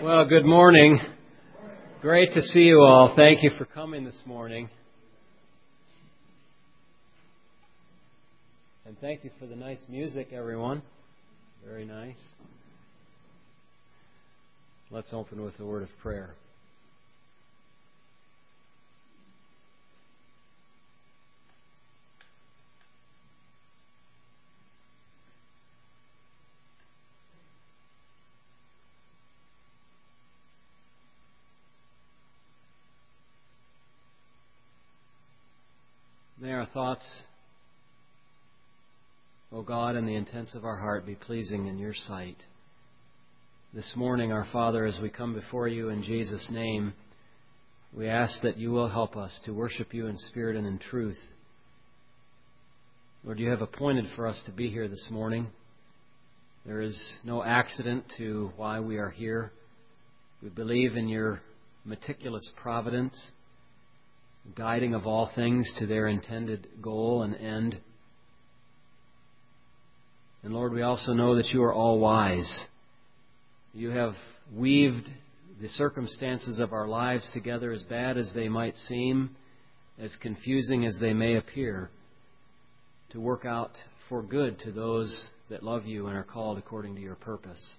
Well, good morning. Great to see you all. Thank you for coming this morning. And thank you for the nice music, everyone. Very nice. Let's open with a word of prayer. May our thoughts, O God, and the intents of our heart be pleasing in your sight. This morning, our Father, as we come before you in Jesus' name, we ask that you will help us to worship you in spirit and in truth. Lord, you have appointed for us to be here this morning. There is no accident to why we are here. We believe in your meticulous providence, guiding of all things to their intended goal and end. And Lord, we also know that you are all wise. You have weaved the circumstances of our lives together, as bad as they might seem, as confusing as they may appear, to work out for good to those that love you and are called according to your purpose.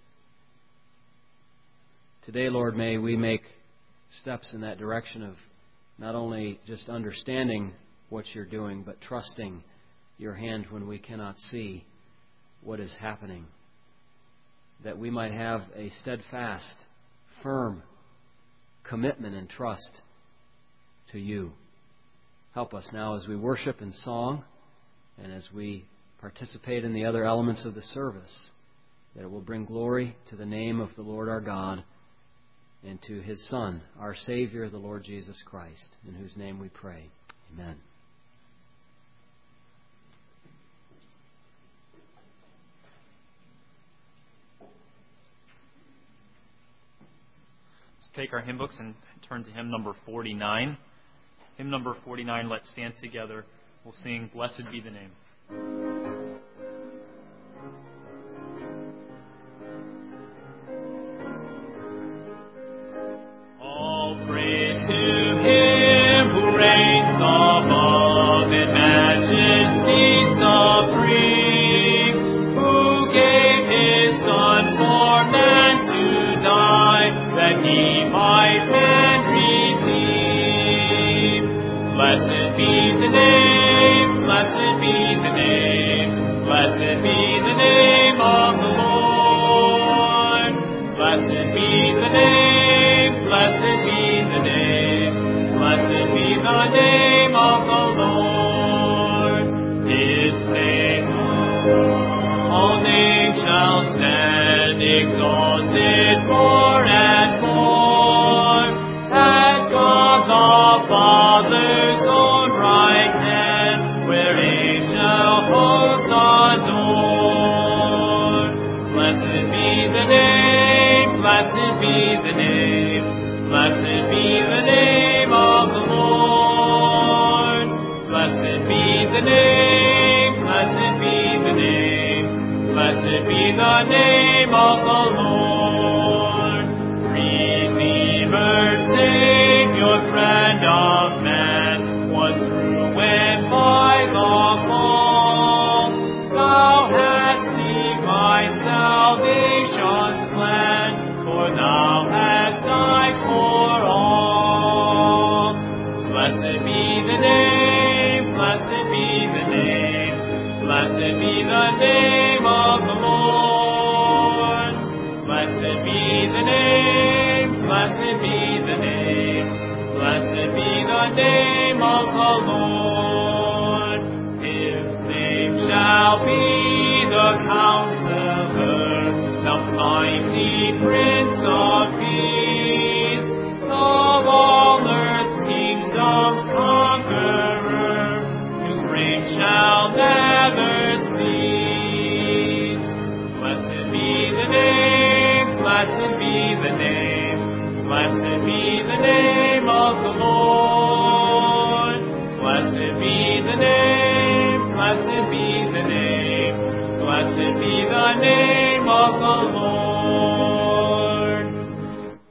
Today, Lord, may we make steps in that direction of not only just understanding what you're doing, but trusting your hand when we cannot see what is happening. That we might have a steadfast, firm commitment and trust to you. Help us now as we worship in song and as we participate in the other elements of the service, that it will bring glory to the name of the Lord our God and to His Son, our Savior, the Lord Jesus Christ, in whose name we pray. Amen. Let's take our hymn books and turn to hymn number 49. Hymn number 49, let's stand together. We'll sing, Blessed Be the Name.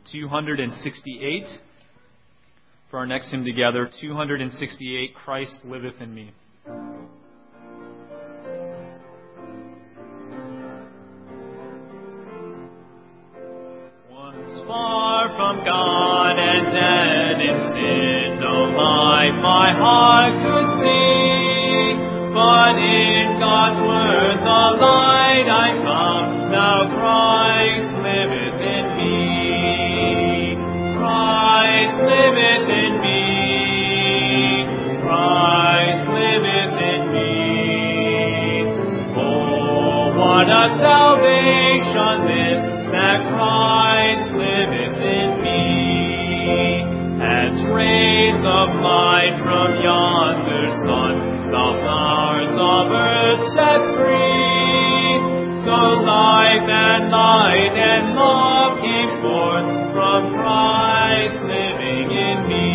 268. For our next hymn together, 268, Christ liveth in me. Once far from God and dead in sin, no light my heart could see, but in God's word the light I found, now Christ liveth in me. Christ liveth in me. Christ liveth in me. Oh, what a salvation this, that Christ liveth in me. As rays of light from yonder sun, the flowers of earth set free, so life and light and love came forth from Christ living in me.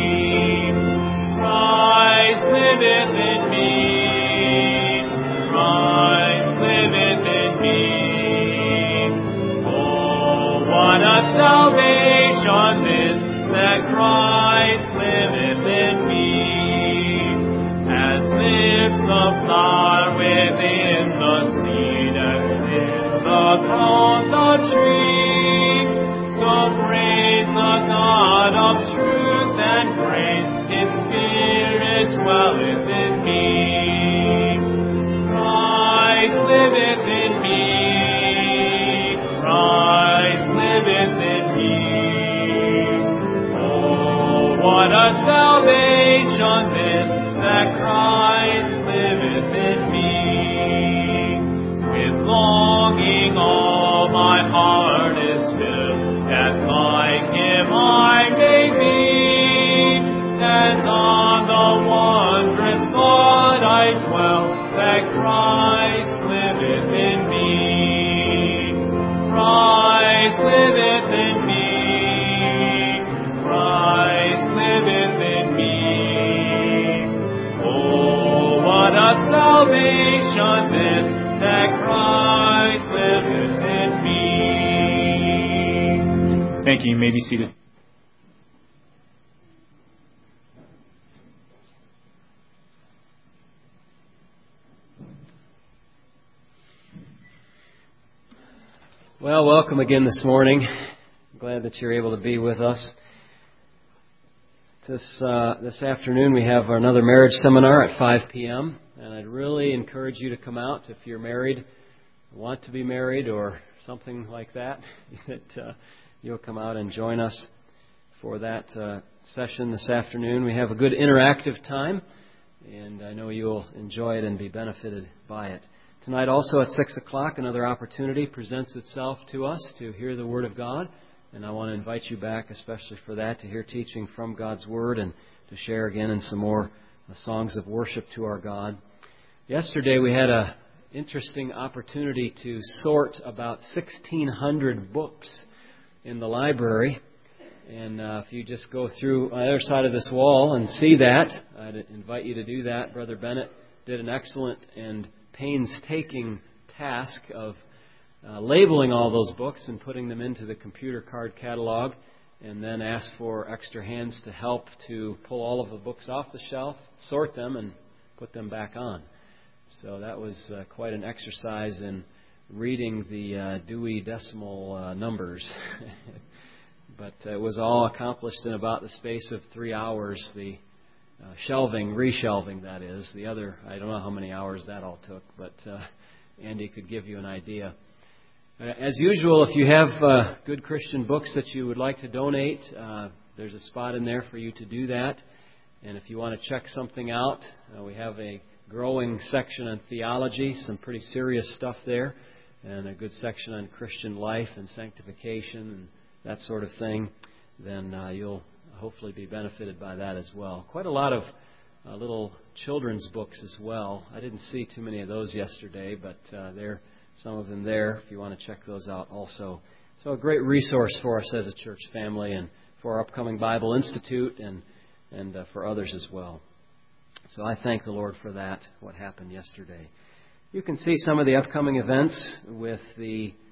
Christ liveth in me. Christ liveth in me. Oh, what a salvation this, that Christ liveth in me. As lives the flower within the seed and in the growth the tree, so praise the God of truth and grace, His Spirit dwelleth in me. Christ liveth in me. Christ liveth in me. Oh, what a salvation this, that Christ liveth in me. With longing all my heart is filled, that like Him I may be, as on the wondrous thought I dwell, that Christ liveth in me. Christ liveth in me. Christ liveth in me. Oh, what a salvation this, that Christ liveth in me. Thank you. You may be seated. Well, welcome again this morning. I'm glad that you're able to be with us. This afternoon we have another marriage seminar at 5 p.m. and I'd really encourage you to come out if you're married, want to be married, or something like that, that you'll come out and join us for that session this afternoon. We have a good interactive time, and I know you'll enjoy it and be benefited by it. Tonight also at 6 o'clock, another opportunity presents itself to us to hear the Word of God. And I want to invite you back, especially for that, to hear teaching from God's Word and to share again in some more songs of worship to our God. Yesterday we had an interesting opportunity to sort about 1,600 books in the library. And if you just go through on the other side of this wall and see that, I'd invite you to do that. Brother Bennett did an excellent and painstaking task of labeling all those books and putting them into the computer card catalog, and then asked for extra hands to help to pull all of the books off the shelf, sort them, and put them back on. So that was quite an exercise in reading the Dewey Decimal numbers. But it was all accomplished in about the space of 3 hours. The reshelving, that is. The other, I don't know how many hours that all took, but Andy could give you an idea. As usual, if you have good Christian books that you would like to donate, there's a spot in there for you to do that. And if you want to check something out, we have a growing section on theology, some pretty serious stuff there, and a good section on Christian life and sanctification and that sort of thing. Then you'll hopefully be benefited by that as well. Quite a lot of little children's books as well. I didn't see too many of those yesterday, but there are some of them there if you want to check those out also. So a great resource for us as a church family and for our upcoming Bible Institute and for others as well. So I thank the Lord for that, what happened yesterday. You can see some of the upcoming events with the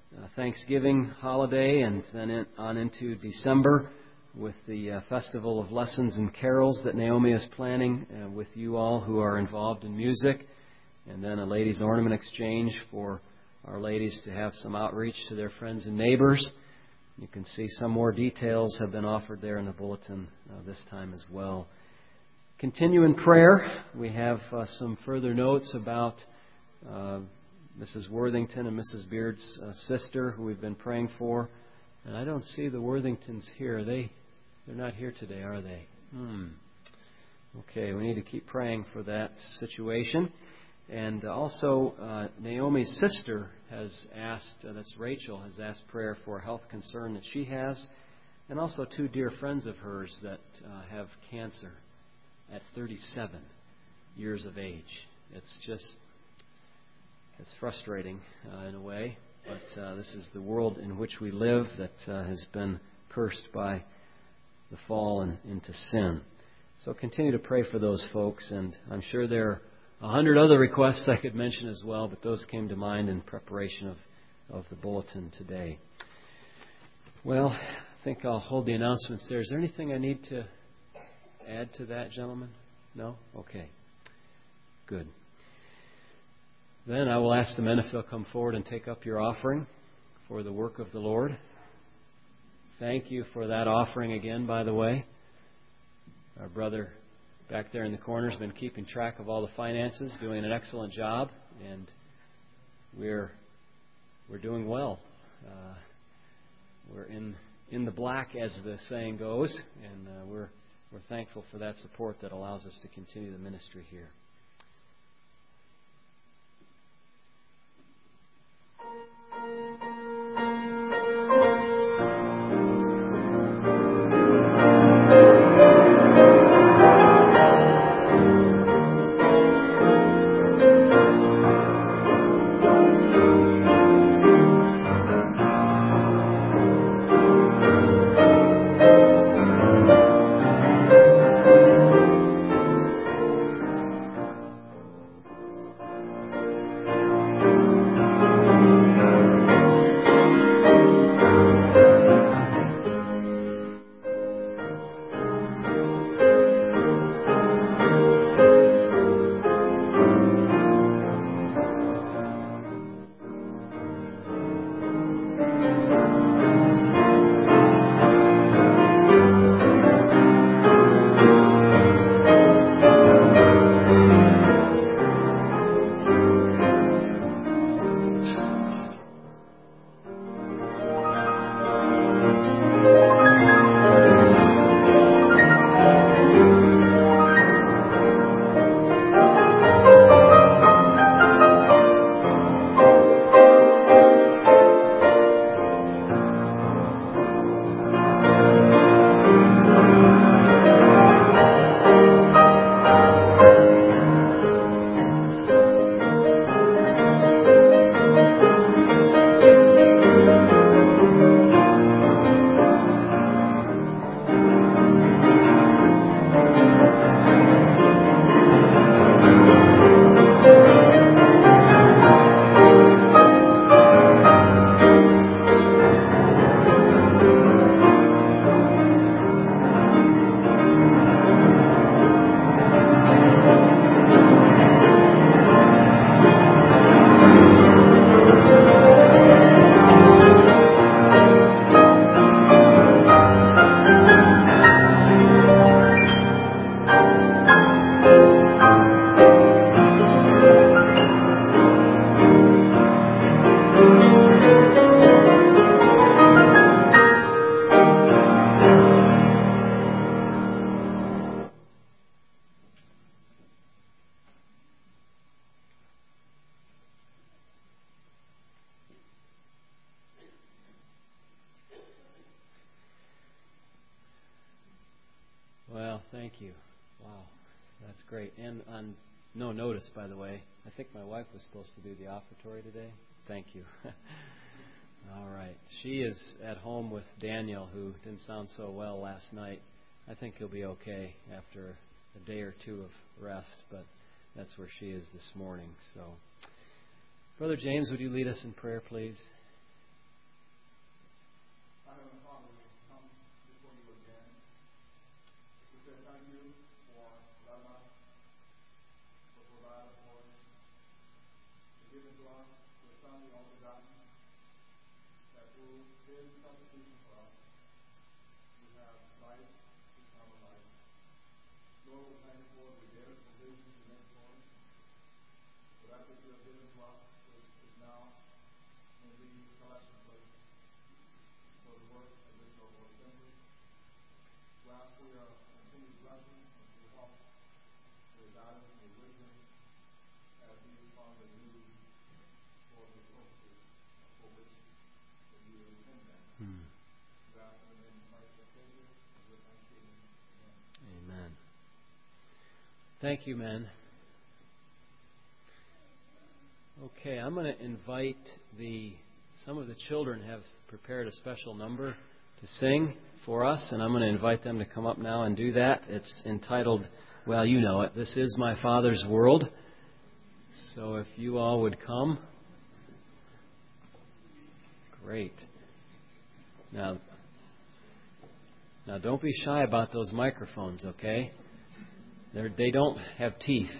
Thanksgiving holiday and then on into December with the Festival of Lessons and Carols that Naomi is planning with you all who are involved in music, and then a ladies' ornament exchange for our ladies to have some outreach to their friends and neighbors. You can see some more details have been offered there in the bulletin this time as well. Continue in prayer. We have some further notes about Mrs. Worthington and Mrs. Beard's sister, who we've been praying for. And I don't see the Worthingtons here. They're not here today, are they? Okay, we need to keep praying for that situation. And also, Naomi's sister has asked, that's Rachel, has asked prayer for a health concern that she has. And also 2 dear friends of hers that have cancer at 37 years of age. It's frustrating in a way, but this is the world in which we live that has been cursed by the fall and into sin. So continue to pray for those folks, and I'm sure there are 100 other requests I could mention as well, but those came to mind in preparation of the bulletin today. Well, I think I'll hold the announcements there. Is there anything I need to add to that, gentlemen? No? Okay. Good. Then I will ask the men if they'll come forward and take up your offering for the work of the Lord. Thank you for that offering again, by the way. Our brother back there in the corner has been keeping track of all the finances, doing an excellent job, and we're doing well. We're in the black, as the saying goes, and we're thankful for that support that allows us to continue the ministry here. Well, thank you. Wow, that's great. And on no notice, by the way, I think my wife was supposed to do the offertory today. Thank you. All right. She is at home with Daniel, who didn't sound so well last night. I think he'll be okay after a day or two of rest, but that's where she is this morning. So, Brother James, would you lead us in prayer, please? Amen. Thank you, men. Okay, I'm going to invite some of the children have prepared a special number to sing for us, and I'm going to invite them to come up now and do that. It's entitled, well, you know it, This Is My Father's World. So if you all would come. Great. Now don't be shy about those microphones, okay? They don't have teeth.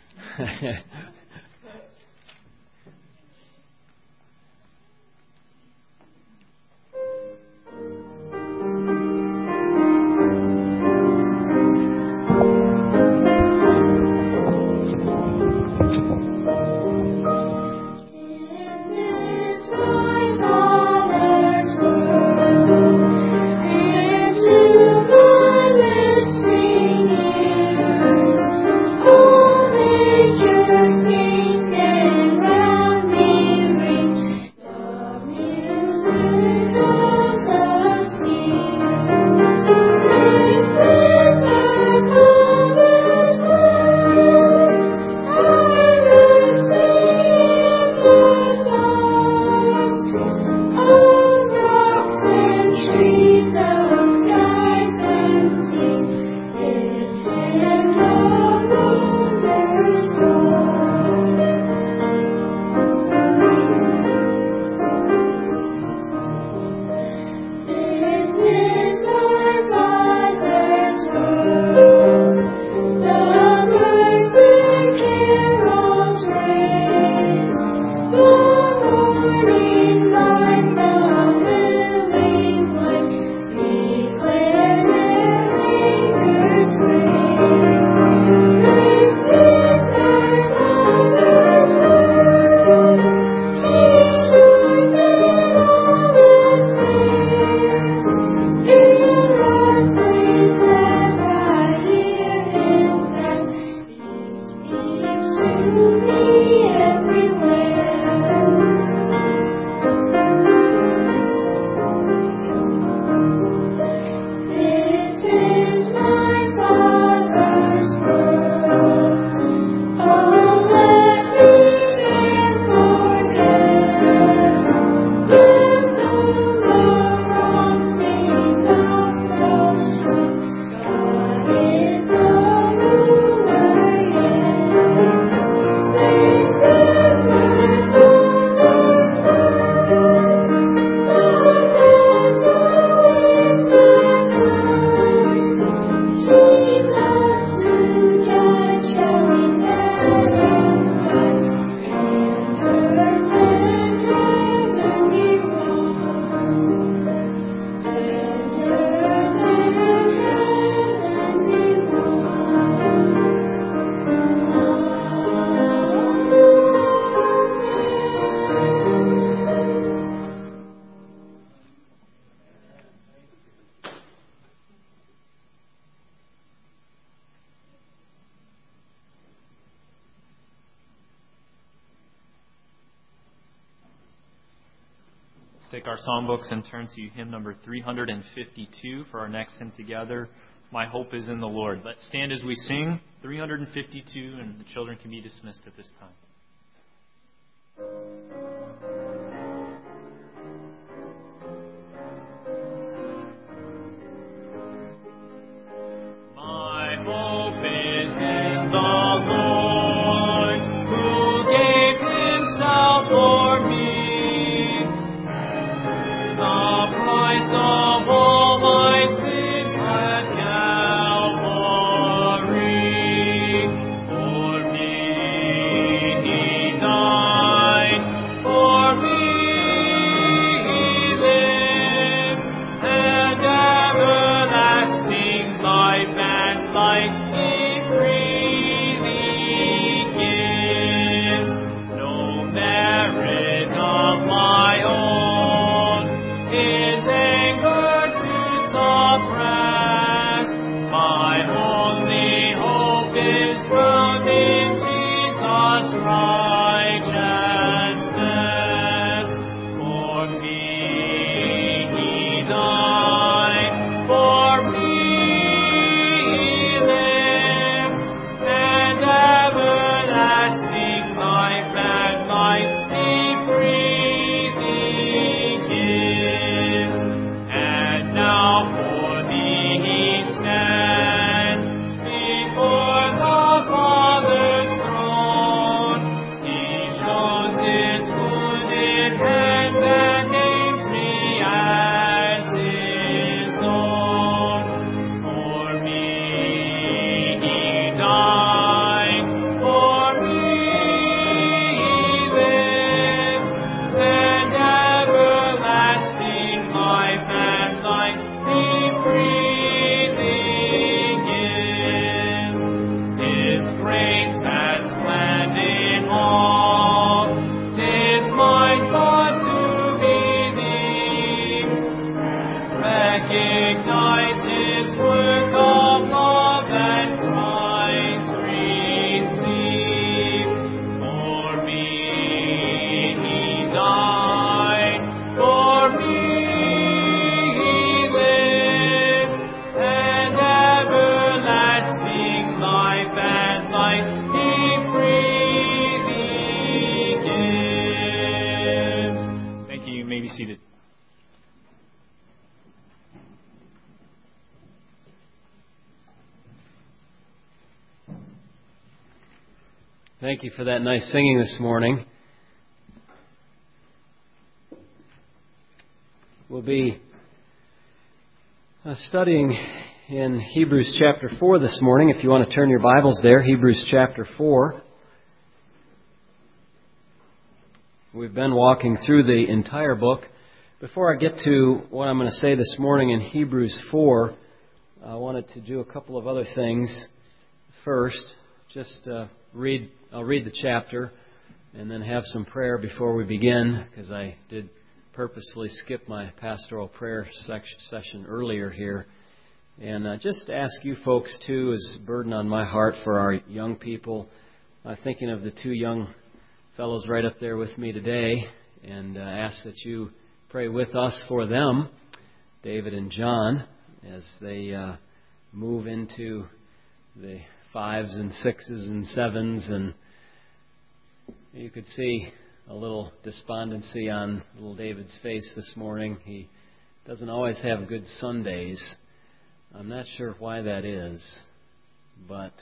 Take our songbooks and turn to hymn number 352 for our next hymn together. My hope is in the Lord. Let's stand as we sing 352, and the children can be dismissed at this time. My hope is in the Lord, who gave himself for me. The price of all my sin at Calvary, for me of my own, His anger to suppress. My only hope is found in Jesus' righteousness. For me He died, for me He lives, and everlasting life and life He freely gives. And now for Thee He stands before the Father's throne. He shows His wounded hands and names me as His own. For me He died, for me He lives, and everlasting life and life He freely gives. His grace has planned it all. 'Tis my thought to believe and recognize His work of love and Christ receive. For me He died, for me He lives, and everlasting life and life He freely gives. Thank you. You may be seated. Thank you for that nice singing this morning. We'll be studying in Hebrews chapter 4 this morning. If you want to turn your Bibles there, Hebrews chapter 4. We've been walking through the entire book. Before I get to what I'm going to say this morning in Hebrews 4, I wanted to do a couple of other things. First, just I'll read the chapter and then have some prayer before we begin, because I did purposefully skip my pastoral prayer session earlier here. And just ask you folks, too, as a burden on my heart for our young people, thinking of the two young fellows right up there with me today, and ask that you pray with us for them, David and John, as they move into the 5s and 6s and 7s. And you could see a little despondency on little David's face this morning. He doesn't always have good Sundays. I'm not sure why that is, but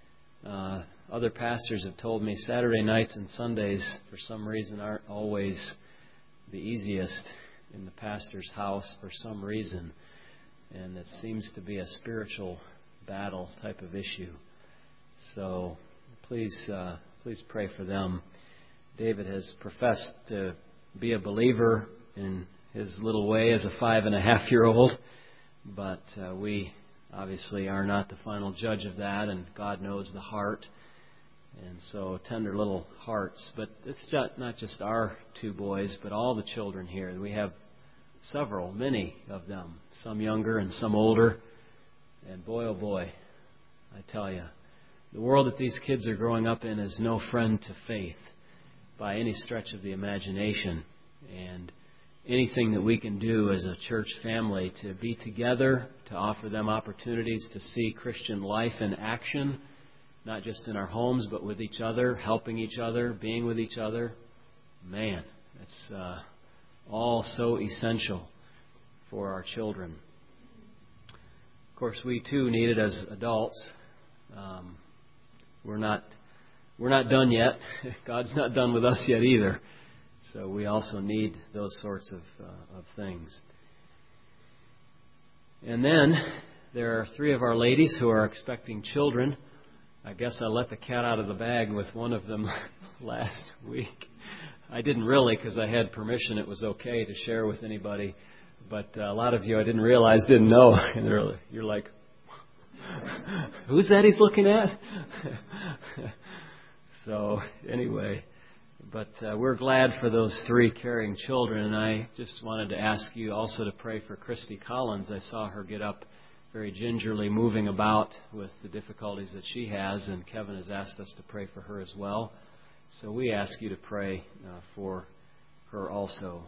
other pastors have told me Saturday nights and Sundays, for some reason, aren't always the easiest in the pastor's house for some reason. And it seems to be a spiritual battle type of issue. So please pray for them. David has professed to be a believer in his little way as a 5.5-year-old, but we obviously are not the final judge of that, and God knows the heart. And so tender little hearts. But it's not just our two boys, but all the children here. We have many of them, some younger and some older. And boy, oh boy, I tell you, the world that these kids are growing up in is no friend to faith by any stretch of the imagination. And anything that we can do as a church family to be together, to offer them opportunities to see Christian life in action, not just in our homes, but with each other, helping each other, being with each other. Man, it's all so essential for our children. Of course, we too need it as adults. We're not done yet. God's not done with us yet either. So we also need those sorts of things. And then there are 3 of our ladies who are expecting children. I guess I let the cat out of the bag with one of them last week. I didn't really, because I had permission. It was okay to share with anybody. But a lot of you I didn't realize didn't know. And you're like, who's that he's looking at? So anyway, But we're glad for those 3 caring children, and I just wanted to ask you also to pray for Christy Collins. I saw her get up very gingerly, moving about with the difficulties that she has, and Kevin has asked us to pray for her as well. So we ask you to pray for her also.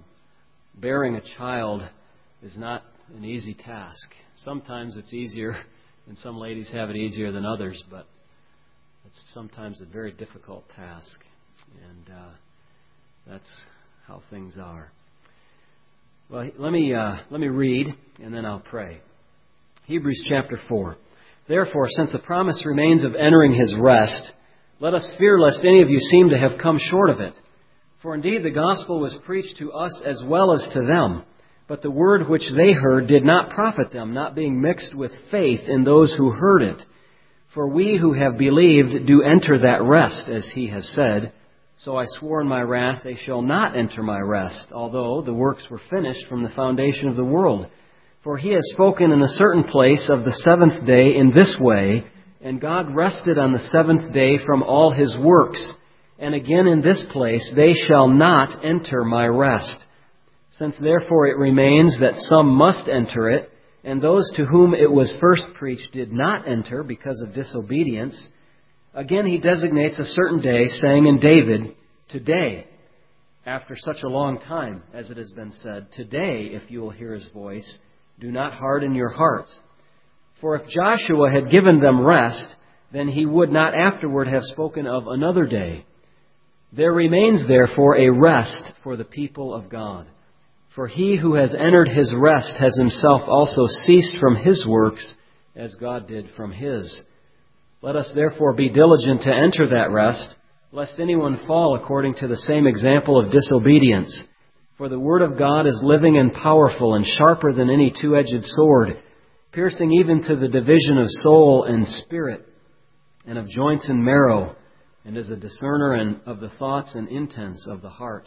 Bearing a child is not an easy task. Sometimes it's easier, and some ladies have it easier than others, but it's sometimes a very difficult task. And that's how things are. Well, let me read, and then I'll pray. Hebrews chapter 4. Therefore, since a promise remains of entering His rest, let us fear lest any of you seem to have come short of it. For indeed the gospel was preached to us as well as to them. But the word which they heard did not profit them, not being mixed with faith in those who heard it. For we who have believed do enter that rest, as He has said, So I swore in my wrath, they shall not enter my rest, although the works were finished from the foundation of the world. For He has spoken in a certain place of the 7th day in this way, and God rested on the 7th day from all His works. And again in this place, they shall not enter my rest. Since therefore it remains that some must enter it, and those to whom it was first preached did not enter because of disobedience, again He designates a certain day, saying in David, Today, after such a long time, as it has been said, Today, if you will hear His voice, do not harden your hearts. For if Joshua had given them rest, then he would not afterward have spoken of another day. There remains therefore a rest for the people of God. For he who has entered His rest has himself also ceased from his works, as God did from His. Let us therefore be diligent to enter that rest, lest anyone fall according to the same example of disobedience. For the Word of God is living and powerful and sharper than any two-edged sword, piercing even to the division of soul and spirit, and of joints and marrow, and is a discerner of the thoughts and intents of the heart.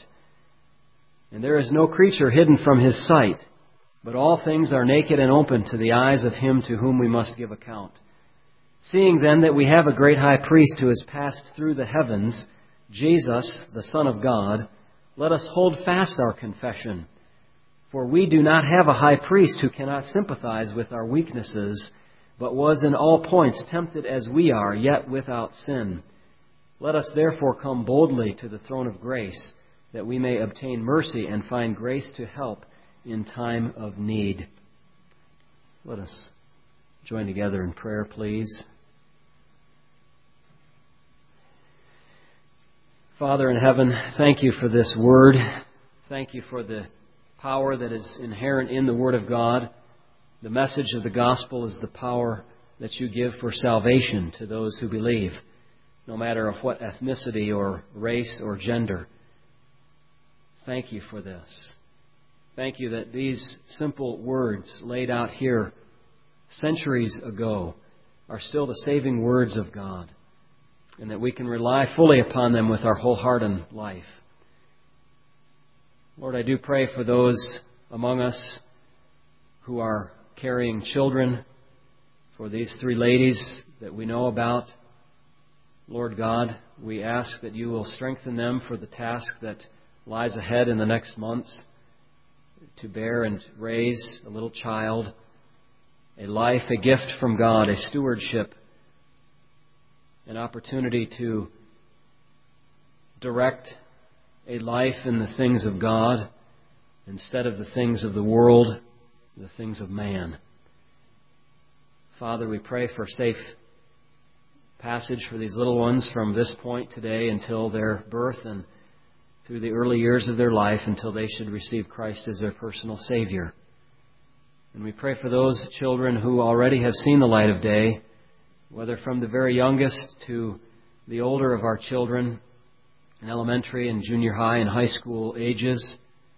And there is no creature hidden from His sight, but all things are naked and open to the eyes of Him to whom we must give account. Seeing then that we have a great high priest who has passed through the heavens, Jesus, the Son of God, let us hold fast our confession. For we do not have a high priest who cannot sympathize with our weaknesses, but was in all points tempted as we are, yet without sin. Let us therefore come boldly to the throne of grace, that we may obtain mercy and find grace to help in time of need. Let us join together in prayer, please. Father in heaven, thank You for this Word. Thank You for the power that is inherent in the Word of God. The message of the gospel is the power that You give for salvation to those who believe, no matter of what ethnicity or race or gender. Thank You for this. Thank You that these simple words laid out here centuries ago are still the saving words of God, and that we can rely fully upon them with our whole heart and life. Lord, I do pray for those among us who are carrying children, for these 3 ladies that we know about. Lord God, we ask that You will strengthen them for the task that lies ahead in the next months, to bear and raise a little child, a life, a gift from God, a stewardship, an opportunity to direct a life in the things of God instead of the things of the world, the things of man. Father, we pray for safe passage for these little ones from this point today until their birth and through the early years of their life until they should receive Christ as their personal Savior. And we pray for those children who already have seen the light of day, whether from the very youngest to the older of our children in elementary and junior high and high school ages.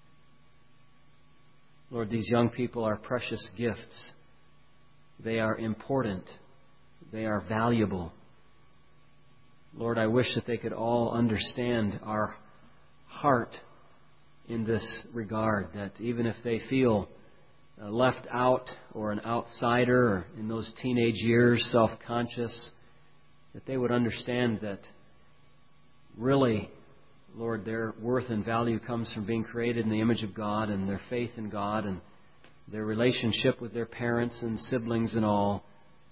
Lord, these young people are precious gifts. They are important. They are valuable. Lord, I wish that they could all understand our heart in this regard, that even if they feel left out or an outsider or in those teenage years self-conscious, that they would understand that really Lord, their worth and value comes from being created in the image of God and their faith in God and their relationship with their parents and siblings and all,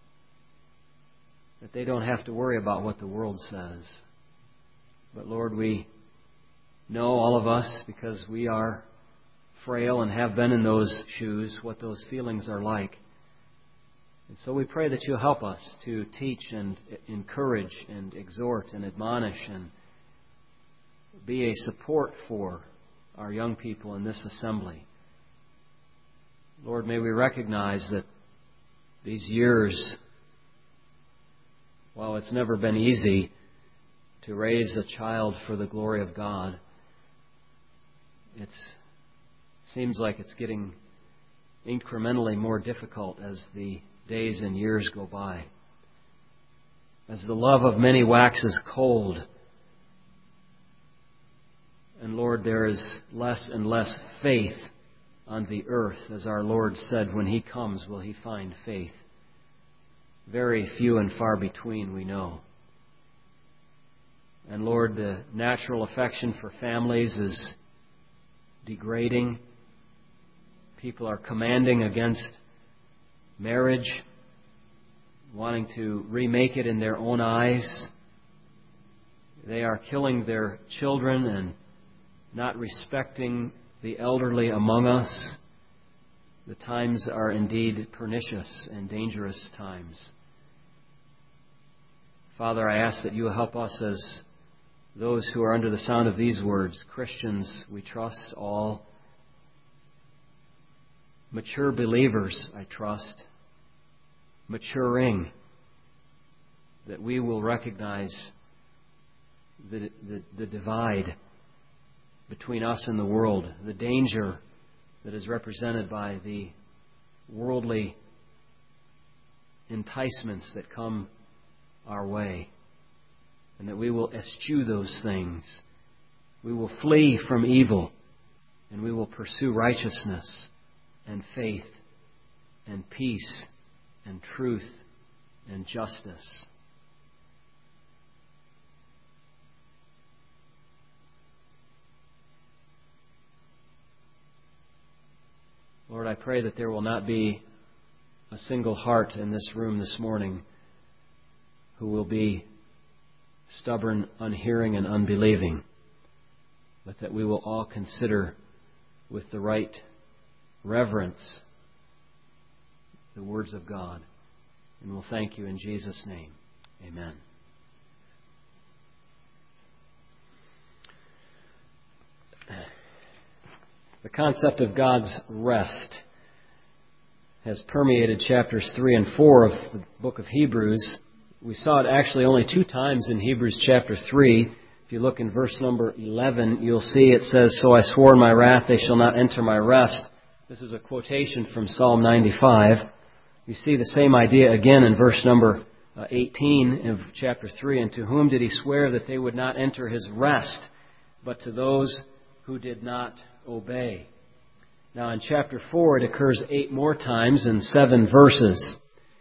that they don't have to worry about what the world says. But Lord, we know, all of us, because we are frail and have been in those shoes, what those feelings are like. And so we pray that you'll help us to teach and encourage and exhort and admonish and be a support for our young people in this assembly. Lord, may we recognize that these years, while it's never been easy to raise a child for the glory of God, it seems like it's getting incrementally more difficult as the days and years go by. As the love of many waxes cold, and Lord, there is less and less faith on the earth. As our Lord said, when He comes, will He find faith? Very few and far between, we know. And Lord, the natural affection for families is degrading. People are commanding against marriage, wanting to remake it in their own eyes. They are killing their children and not respecting the elderly among us. The times are indeed pernicious and dangerous times. Father, I ask that you will help us as those who are under the sound of these words, Christians, we trust all, mature believers, I trust, maturing, that we will recognize the divide between us and the world, the danger that is represented by the worldly enticements that come our way, and that we will eschew those things. We will flee from evil, and we will pursue righteousness and faith and peace and truth and justice. Lord, I pray that there will not be a single heart in this room this morning who will be stubborn, unhearing, and unbelieving, but that we will all consider with the right reverence the words of God. And we'll thank you in Jesus' name. Amen. The concept of God's rest has permeated chapters 3 and 4 of the book of Hebrews. We saw it actually only 2 times in Hebrews chapter 3. If you look in verse number 11, you'll see it says, "So I swore in my wrath, they shall not enter my rest." This is a quotation from Psalm 95. You see the same idea again in verse number 18 of chapter 3. "And to whom did he swear that they would not enter his rest, but to those who did not obey?" Now in chapter 4 it occurs 8 more times in 7 verses.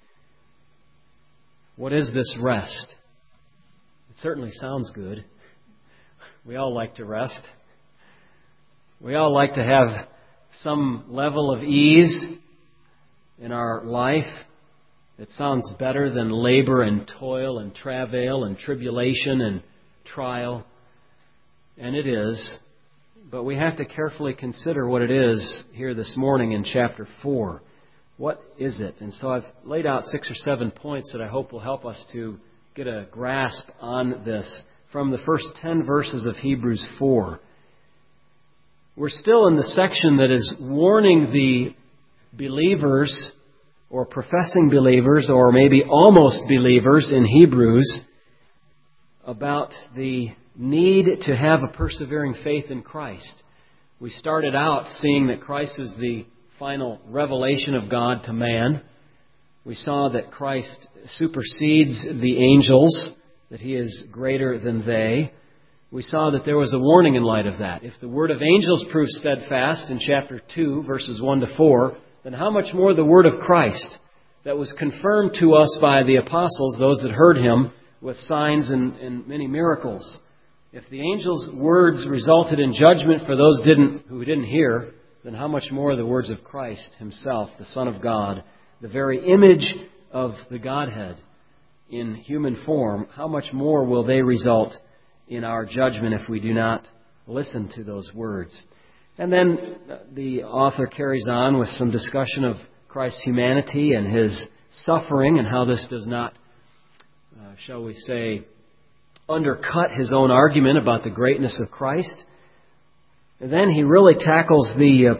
What is this rest? It certainly sounds good. We all like to rest. We all like to have some level of ease in our life. It sounds better than labor and toil and travail and tribulation and trial. And it is. But we have to carefully consider what it is here this morning in chapter 4. What is it? And so I've laid out 6 or 7 points that I hope will help us to get a grasp on this from the first 10 verses of Hebrews 4. We're still in the section that is warning the believers or professing believers or maybe almost believers in Hebrews about the need to have a persevering faith in Christ. We started out seeing that Christ is the final revelation of God to man. We saw that Christ supersedes the angels, that He is greater than they. We saw that there was a warning in light of that. If the word of angels proves steadfast in chapter 2, verses 1 to 4, then how much more the word of Christ that was confirmed to us by the apostles, those that heard Him, with signs and many miracles. If the angel's words resulted in judgment for those who didn't hear, then how much more the words of Christ Himself, the Son of God, the very image of the Godhead in human form, how much more will they result in our judgment if we do not listen to those words? And then the author carries on with some discussion of Christ's humanity and His suffering and how this does not, shall we say, undercut His own argument about the greatness of Christ. And then he really tackles the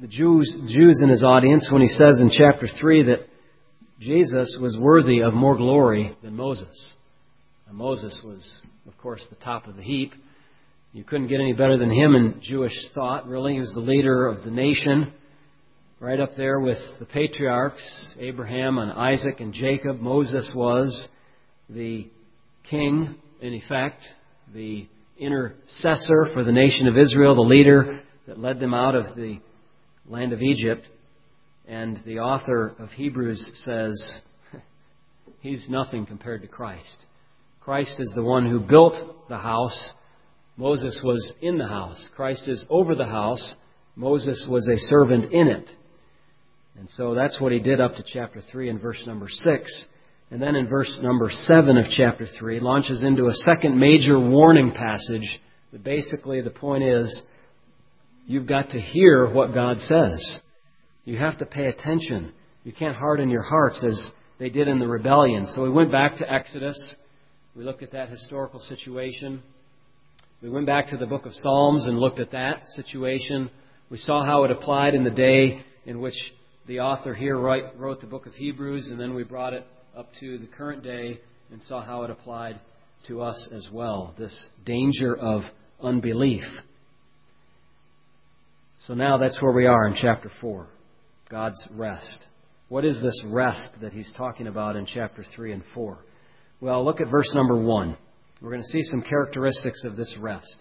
Jews in his audience when he says in chapter 3 that Jesus was worthy of more glory than Moses. And Moses was, of course, the top of the heap. You couldn't get any better than him in Jewish thought, really. He was the leader of the nation, right up there with the patriarchs, Abraham and Isaac and Jacob. Moses was the king, in effect, the intercessor for the nation of Israel, the leader that led them out of the land of Egypt. And the author of Hebrews says, he's nothing compared to Christ. Christ is the one who built the house. Moses was in the house. Christ is over the house. Moses was a servant in it. And so that's what he did up to chapter 3 and verse number 6. And then in verse number 7 of chapter 3, launches into a second major warning passage. That basically the point is, you've got to hear what God says. You have to pay attention. You can't harden your hearts as they did in the rebellion. So we went back to Exodus. We looked at that historical situation. We went back to the book of Psalms and looked at that situation. We saw how it applied in the day in which the author here wrote the book of Hebrews, and then we brought it up to the current day and saw how it applied to us as well. This danger of unbelief. So now that's where we are in chapter 4. God's rest. What is this rest that he's talking about in chapter 3 and 4? Well, look at verse number 1. We're going to see some characteristics of this rest.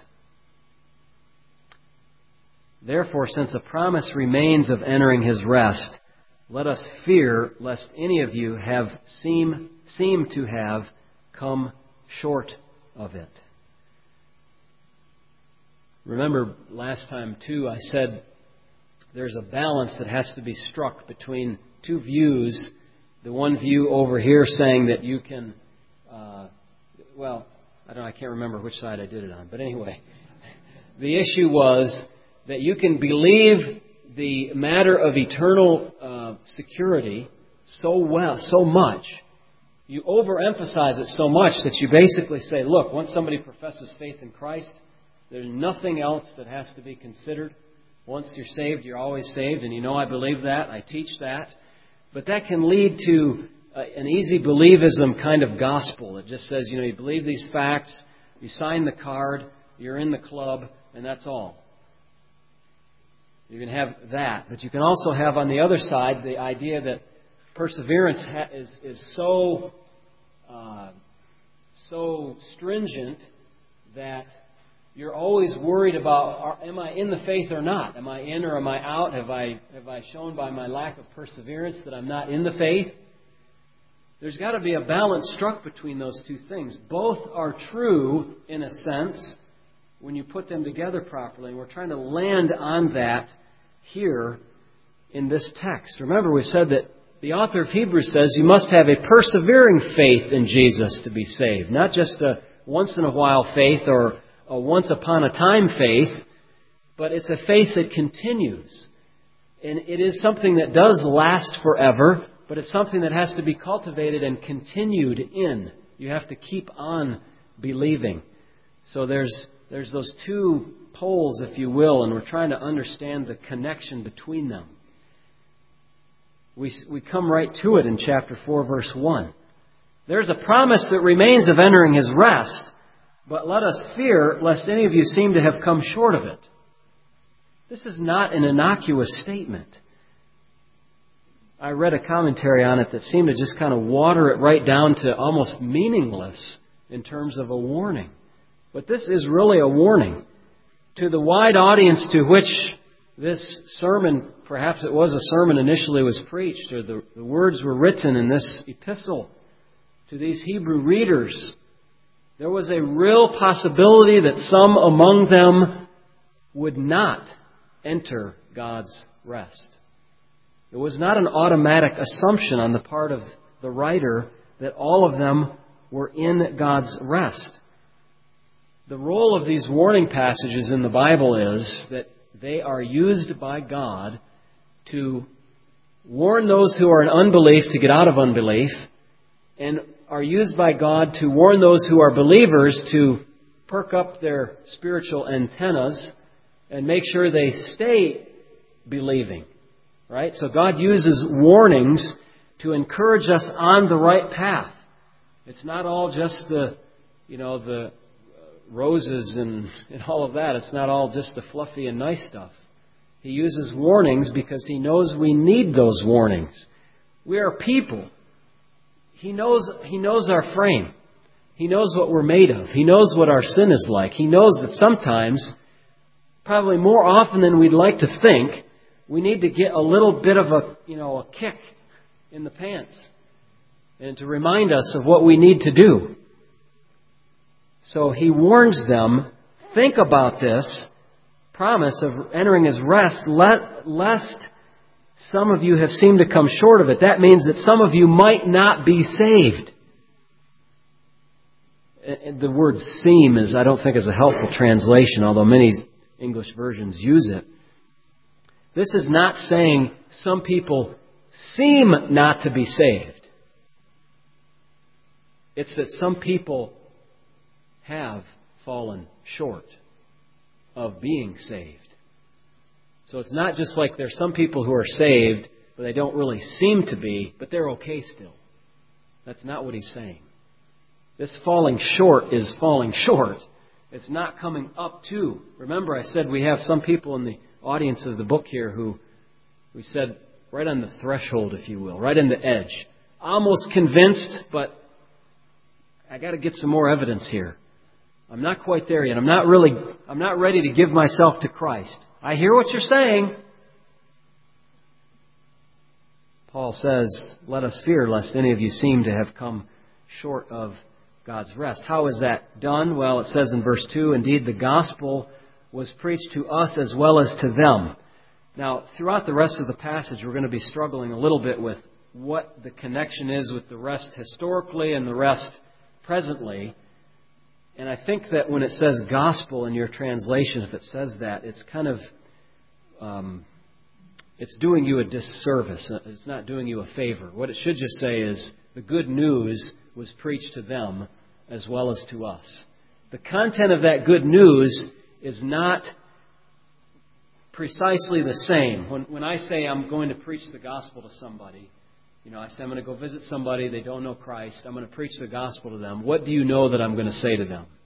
Therefore, since a promise remains of entering his rest, let us fear lest any of you seem to have come short of it. Remember last time, too, I said there's a balance that has to be struck between two views. The one view over here saying that you can, I can't remember which side I did it on. But anyway, the issue was that you can believe the matter of eternal security so much, you overemphasize it so much that you basically say, look, once somebody professes faith in Christ, there's nothing else that has to be considered. Once you're saved, you're always saved. And you know I believe that. I teach that. But that can lead to an easy believism kind of gospel. It just says, you believe these facts, you sign the card, you're in the club, and that's all. You can have that. But you can also have on the other side the idea that perseverance is so stringent that you're always worried about, am I in the faith or not? Am I in or am I out? Have I shown by my lack of perseverance that I'm not in the faith? There's got to be a balance struck between those two things. Both are true in a sense when you put them together properly. And we're trying to land on that here in this text. Remember, we said that the author of Hebrews says you must have a persevering faith in Jesus to be saved. Not just a once-in-a-while faith or a once-upon-a-time faith, but it's a faith that continues. And it is something that does last forever, but it's something that has to be cultivated and continued in. You have to keep on believing. So there's those two poles, if you will, and we're trying to understand the connection between them. We come right to it in chapter 4, verse 1. There's a promise that remains of entering his rest, but let us fear lest any of you seem to have come short of it. This is not an innocuous statement. I read a commentary on it that seemed to just kind of water it right down to almost meaningless in terms of a warning. But this is really a warning to the wide audience to which this sermon, perhaps it was a sermon initially, was preached, or the words were written in this epistle to these Hebrew readers. There was a real possibility that some among them would not enter God's rest. It was not an automatic assumption on the part of the writer that all of them were in God's rest. The role of these warning passages in the Bible is that they are used by God to warn those who are in unbelief to get out of unbelief, and are used by God to warn those who are believers to perk up their spiritual antennas and make sure they stay believing. Right? So God uses warnings to encourage us on the right path. It's not all just the roses and all of that. It's not all just the fluffy and nice stuff. He uses warnings because He knows we need those warnings. We are people. He knows our frame. He knows what we're made of. He knows what our sin is like. He knows that sometimes, probably more often than we'd like to think, we need to get a little bit of a kick in the pants and to remind us of what we need to do. So He warns them, think about this promise of entering His rest, lest some of you have seemed to come short of it. That means that some of you might not be saved. And the word seem I don't think is a helpful translation, although many English versions use it. This is not saying some people seem not to be saved. It's that some people have fallen short of being saved. So it's not just like there's some people who are saved, but they don't really seem to be, but they're okay still. That's not what He's saying. This falling short is falling short. It's not coming up to. Remember, I said we have some people in the audience of the book here who we said right on the threshold, if you will, right on the edge. Almost convinced, but I got to get some more evidence here. I'm not quite there yet. I'm not ready to give myself to Christ. I hear what you're saying. Paul says, let us fear lest any of you seem to have come short of God's rest. How is that done? Well, it says in verse 2, indeed the gospel was preached to us as well as to them. Now, throughout the rest of the passage, we're going to be struggling a little bit with what the connection is with the rest historically and the rest presently. And I think that when it says gospel in your translation, if it says that, it's kind of, it's doing you a disservice. It's not doing you a favor. What it should just say is, the good news was preached to them as well as to us. The content of that good news is not precisely the same. When I say I'm going to preach the gospel to somebody, I say I'm going to go visit somebody, they don't know Christ, I'm going to preach the gospel to them. What do you know that I'm going to say to them?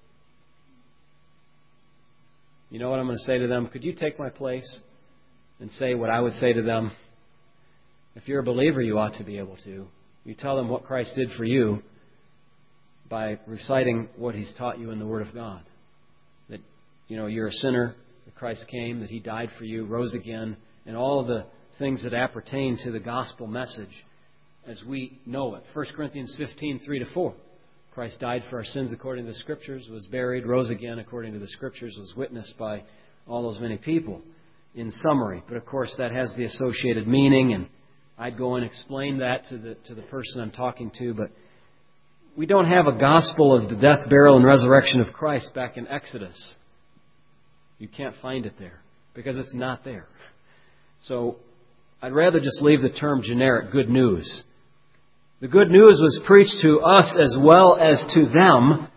You know what I'm going to say to them? Could you take my place and say what I would say to them? If you're a believer, you ought to be able to. You tell them what Christ did for you by reciting what He's taught you in the Word of God. That, you're a sinner, that Christ came, that He died for you, rose again, and all of the things that appertain to the gospel message as we know it. 1 Corinthians 15, 3-4. Christ died for our sins according to the Scriptures, was buried, rose again according to the Scriptures, was witnessed by all those many people in summary. But of course that has the associated meaning, and I'd go and explain that to the person I'm talking to, but we don't have a gospel of the death, burial, and resurrection of Christ back in Exodus. You can't find it there because it's not there. So I'd rather just leave the term generic, good news. The good news was preached to us as well as to them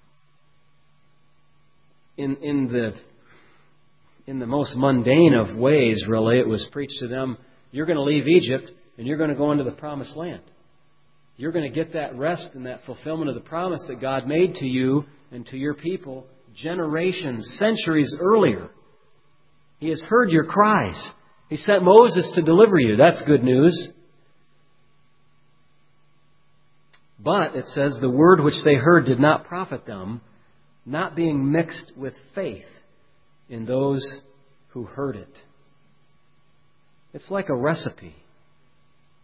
in the most mundane of ways, really. It was preached to them, you're going to leave Egypt and you're going to go into the promised land. You're going to get that rest and that fulfillment of the promise that God made to you and to your people generations, centuries earlier. He has heard your cries. He sent Moses to deliver you. That's good news. But, it says, the word which they heard did not profit them, not being mixed with faith in those who heard it. It's like a recipe.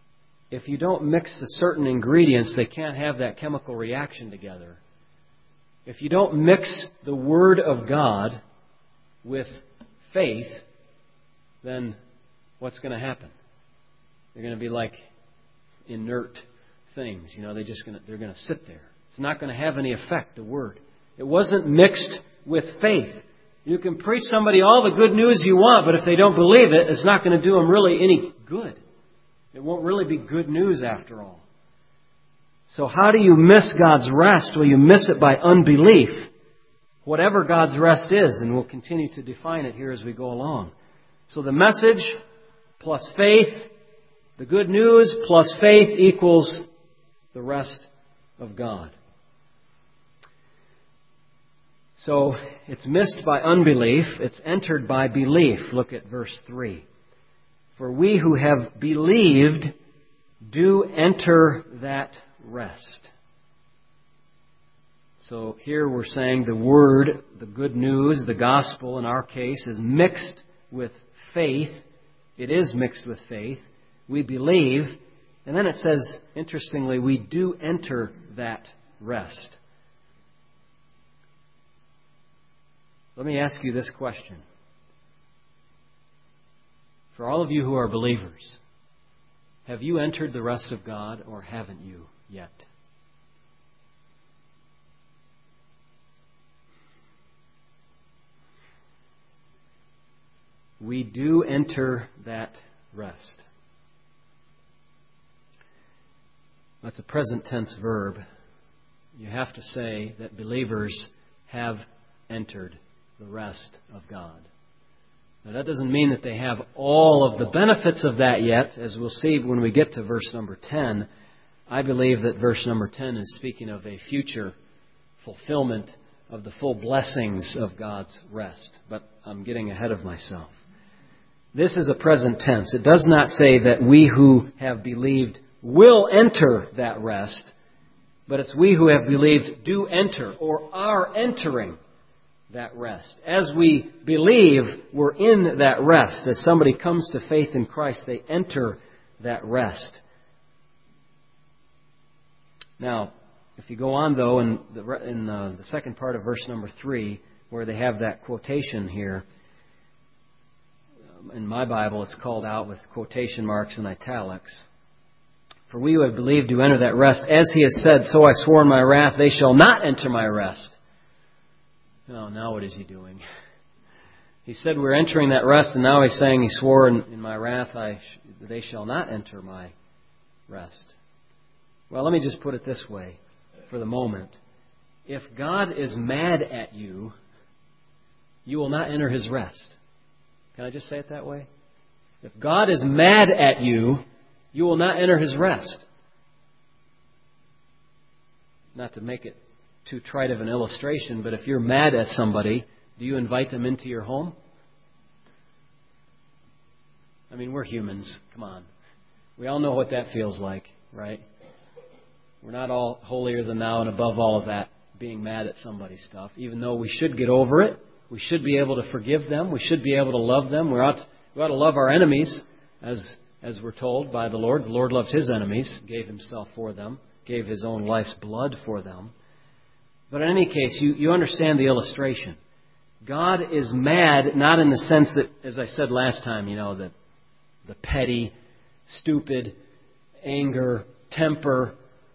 If you don't mix the certain ingredients, they can't have that chemical reaction together. If you don't mix the Word of God with faith, then what's going to happen? They're going to be like inert things. They're going to sit there. It's not going to have any effect, the Word. It wasn't mixed with faith. You can preach somebody all the good news you want, but if they don't believe it, it's not going to do them really any good. It won't really be good news after all. So how do you miss God's rest? Well, you miss it by unbelief. Whatever God's rest is, and we'll continue to define it here as we go along. So the message plus faith, the good news plus faith equals the rest of God. So it's missed by unbelief. It's entered by belief. Look at verse 3. For we who have believed do enter that rest. So here we're saying the Word, the good news, the gospel in our case, is mixed with faith. It is mixed with faith. We believe. And then it says, interestingly, we do enter that rest. Let me ask you this question. For all of you who are believers, have you entered the rest of God or haven't you yet? We do enter that rest. That's a present tense verb. You have to say that believers have entered the rest of God. Now that doesn't mean that they have all of the benefits of that yet. As we'll see when we get to verse number 10, I believe that verse number 10 is speaking of a future fulfillment of the full blessings of God's rest. But I'm getting ahead of myself. This is a present tense. It does not say that we who have believed will enter that rest, but it's we who have believed do enter or are entering that rest. As we believe, we're in that rest. As somebody comes to faith in Christ, they enter that rest. Now, if you go on, though, in the second part of verse number 3, where they have that quotation here, in my Bible it's called out with quotation marks and italics. For we who have believed do enter that rest. As he has said, so I swore in my wrath, they shall not enter my rest. Now what is he doing? He said we're entering that rest, and now he's saying he swore in my wrath, they shall not enter my rest. Well, let me just put it this way for the moment. If God is mad at you, you will not enter His rest. Can I just say it that way? If God is mad at you, you will not enter His rest. Not to make it too trite of an illustration, but if you're mad at somebody, do you invite them into your home? I mean, we're humans. Come on. We all know what that feels like, right? We're not all holier than thou and above all of that, being mad at somebody's stuff, even though we should get over it. We should be able to forgive them. We should be able to love them. We ought to love our enemies, as we're told by the Lord. The Lord loved His enemies, gave Himself for them, gave His own life's blood for them. But in any case, you understand the illustration. God is mad, not in the sense that, as I said last time, the petty, stupid, anger, temper,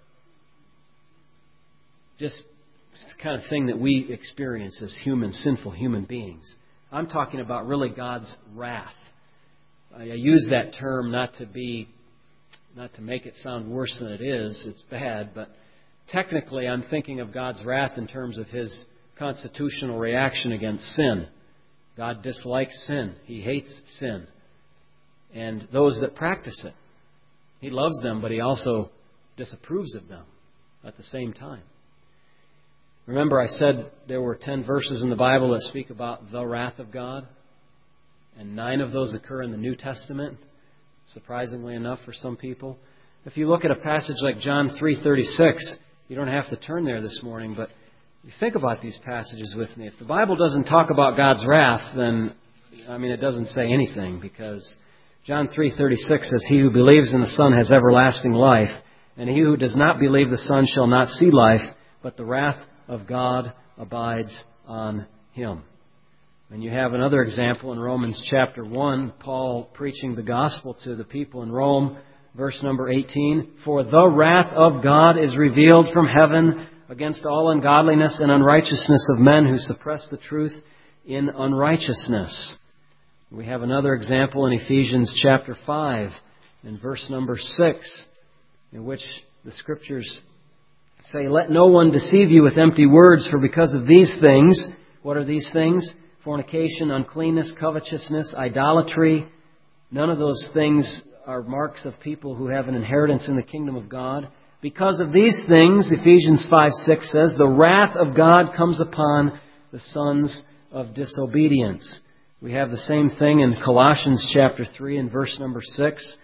just the kind of thing that we experience as sinful human beings. I'm talking about really God's wrath. I use that term not to make it sound worse than it is. It's bad, but technically, I'm thinking of God's wrath in terms of His constitutional reaction against sin. God dislikes sin. He hates sin. And those that practice it. He loves them, but He also disapproves of them at the same time. Remember, I said there were 10 verses in the Bible that speak about the wrath of God, and 9 of those occur in the New Testament, surprisingly enough for some people. If you look at a passage like John 3:36, you don't have to turn there this morning, but you think about these passages with me. If the Bible doesn't talk about God's wrath, then, it doesn't say anything, because John 3:36 says, He who believes in the Son has everlasting life, and he who does not believe the Son shall not see life, but the wrath of God abides on him. And you have another example in Romans chapter 1, Paul preaching the gospel to the people in Rome, verse number 18. For the wrath of God is revealed from heaven against all ungodliness and unrighteousness of men who suppress the truth in unrighteousness. We have another example in Ephesians chapter 5, in verse number 6, in which the Scriptures say, let no one deceive you with empty words, for because of these things, what are these things? Fornication, uncleanness, covetousness, idolatry. None of those things are marks of people who have an inheritance in the kingdom of God. Because of these things, Ephesians 5:6 says, the wrath of God comes upon the sons of disobedience. We have the same thing in Colossians chapter 3 and verse number 6.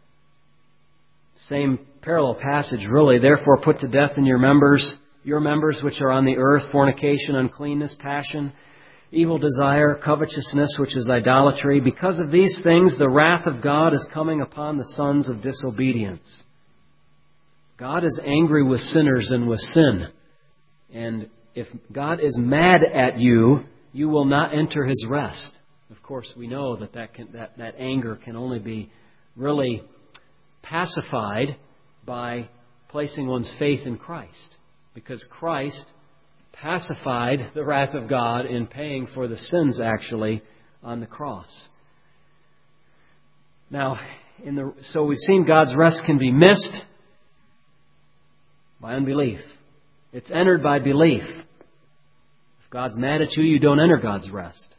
Same parallel passage, really. Therefore put to death in your members which are on the earth, fornication, uncleanness, passion, evil desire, covetousness, which is idolatry. Because of these things, the wrath of God is coming upon the sons of disobedience. God is angry with sinners and with sin. And if God is mad at you, you will not enter His rest. Of course, we know that anger can only be really pacified by placing one's faith in Christ. Because Christ pacified the wrath of God in paying for the sins, actually, on the cross. Now, so we've seen God's rest can be missed by unbelief. It's entered by belief. If God's mad at you, you don't enter God's rest.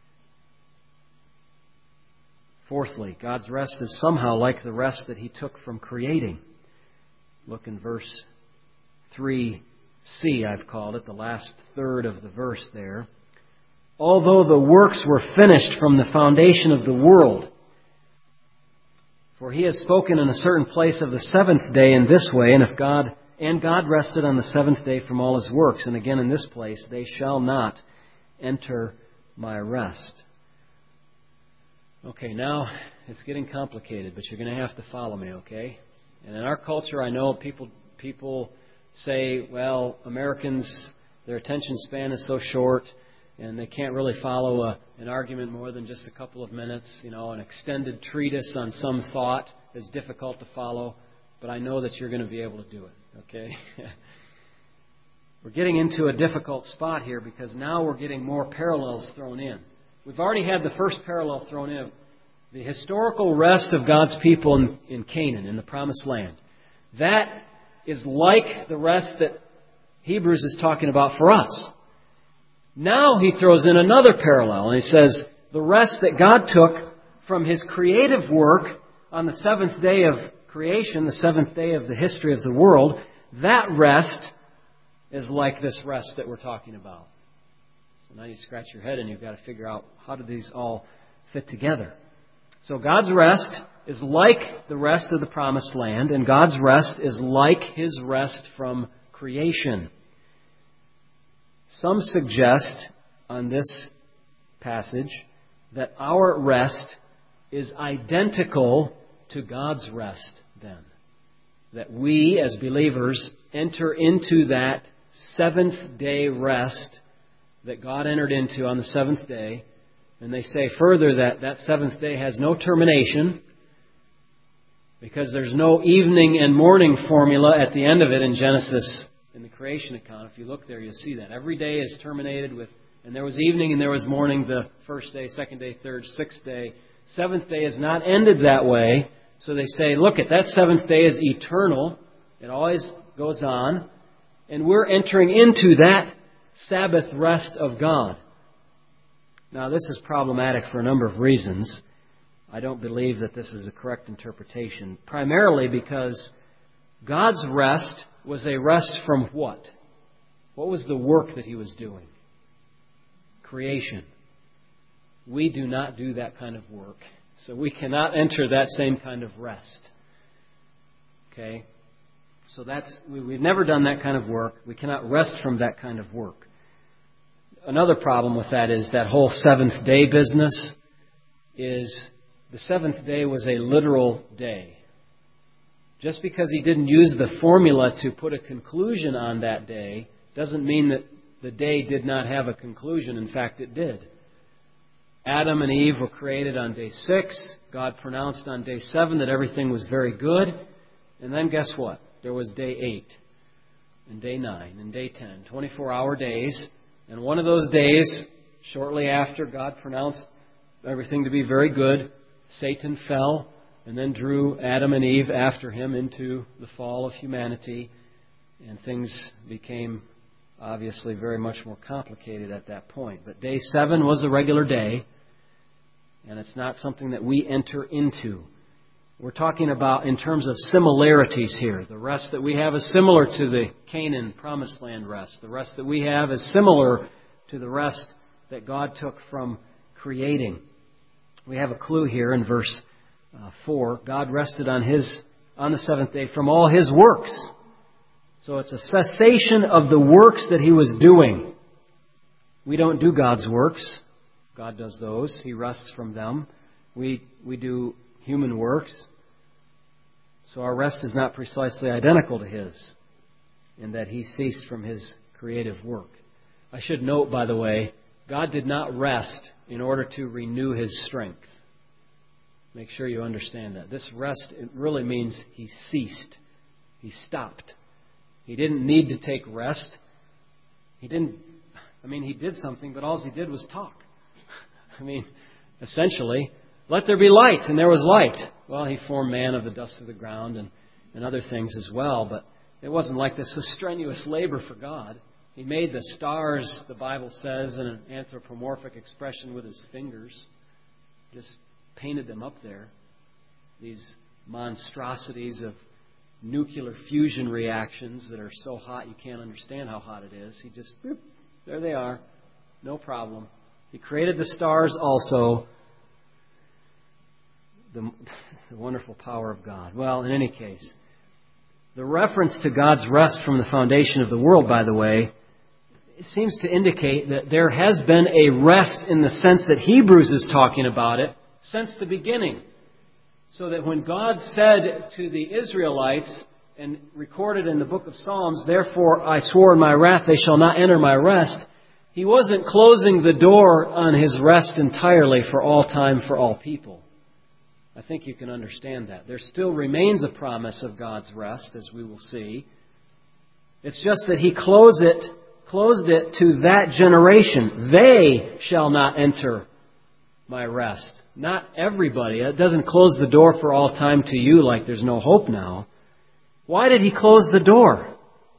Fourthly, God's rest is somehow like the rest that He took from creating. Look in verse 3C, I've called it, the last third of the verse there. Although the works were finished from the foundation of the world, for He has spoken in a certain place of the seventh day in this way, and God rested on the seventh day from all His works. And again in this place, they shall not enter my rest. Okay, now it's getting complicated, but you're going to have to follow me, okay? And in our culture, I know people say, well, Americans, their attention span is so short, and they can't really follow an argument more than just a couple of minutes. An extended treatise on some thought is difficult to follow, but I know that you're going to be able to do it, okay? We're getting into a difficult spot here because now we're getting more parallels thrown in. We've already had the first parallel thrown in. The historical rest of God's people in Canaan, in the Promised Land. That is like the rest that Hebrews is talking about for us. Now he throws in another parallel, and he says, the rest that God took from His creative work on the seventh day of creation, the seventh day of the history of the world, that rest is like this rest that we're talking about. So now you scratch your head and you've got to figure out, how do these all fit together? So God's rest is like the rest of the Promised Land, and God's rest is like His rest from creation. Some suggest on this passage that our rest is identical to God's rest then. That we as believers enter into that seventh day rest that God entered into on the seventh day. And they say further that seventh day has no termination because there's no evening and morning formula at the end of it in Genesis, in the creation account. If you look there, you'll see that. Every day is terminated with, and there was evening and there was morning, the first day, second day, third, sixth day. Seventh day is not ended that way. So they say, look, at that seventh day is eternal. It always goes on. And we're entering into that Sabbath rest of God. Now, this is problematic for a number of reasons. I don't believe that this is a correct interpretation. Primarily because God's rest was a rest from what? What was the work that He was doing? Creation. We do not do that kind of work. So we cannot enter that same kind of rest. Okay? So we've never done that kind of work. We cannot rest from that kind of work. Another problem with that is that whole seventh day business is the seventh day was a literal day. Just because He didn't use the formula to put a conclusion on that day doesn't mean that the day did not have a conclusion. In fact, it did. Adam and Eve were created on day 6. God pronounced on day 7 that everything was very good. And then guess what? There was day 8, and day 9, and day 10, 24-hour days. And one of those days, shortly after God pronounced everything to be very good, Satan fell and then drew Adam and Eve after him into the fall of humanity. And things became obviously very much more complicated at that point. But day 7 was a regular day, and it's not something that we enter into. We're talking about in terms of similarities here. The rest that we have is similar to the Canaan Promised Land rest. The rest that we have is similar to the rest that God took from creating. We have a clue here in verse 4. God rested on the seventh day from all His works. So it's a cessation of the works that He was doing. We don't do God's works. God does those. He rests from them. We do human works. So our rest is not precisely identical to His in that He ceased from His creative work. I should note, by the way, God did not rest in order to renew His strength. Make sure you understand that. This rest, it really means He ceased. He stopped. He didn't need to take rest. He did something, but all He did was talk. Essentially, let there be light, and there was light. Well, He formed man of the dust of the ground and other things as well, but it wasn't like this was strenuous labor for God. He made the stars, the Bible says, in an anthropomorphic expression with His fingers. Just painted them up there. These monstrosities of nuclear fusion reactions that are so hot you can't understand how hot it is. He just, there they are. No problem. He created the stars also. The wonderful power of God. Well, in any case, the reference to God's rest from the foundation of the world, by the way, it seems to indicate that there has been a rest in the sense that Hebrews is talking about it since the beginning. So that when God said to the Israelites, and recorded in the book of Psalms, "Therefore I swore in my wrath, they shall not enter my rest," He wasn't closing the door on His rest entirely for all time, for all people. I think you can understand that. There still remains a promise of God's rest, as we will see. It's just that He closed it to that generation. They shall not enter my rest. Not everybody. It doesn't close the door for all time to you like there's no hope now. Why did He close the door?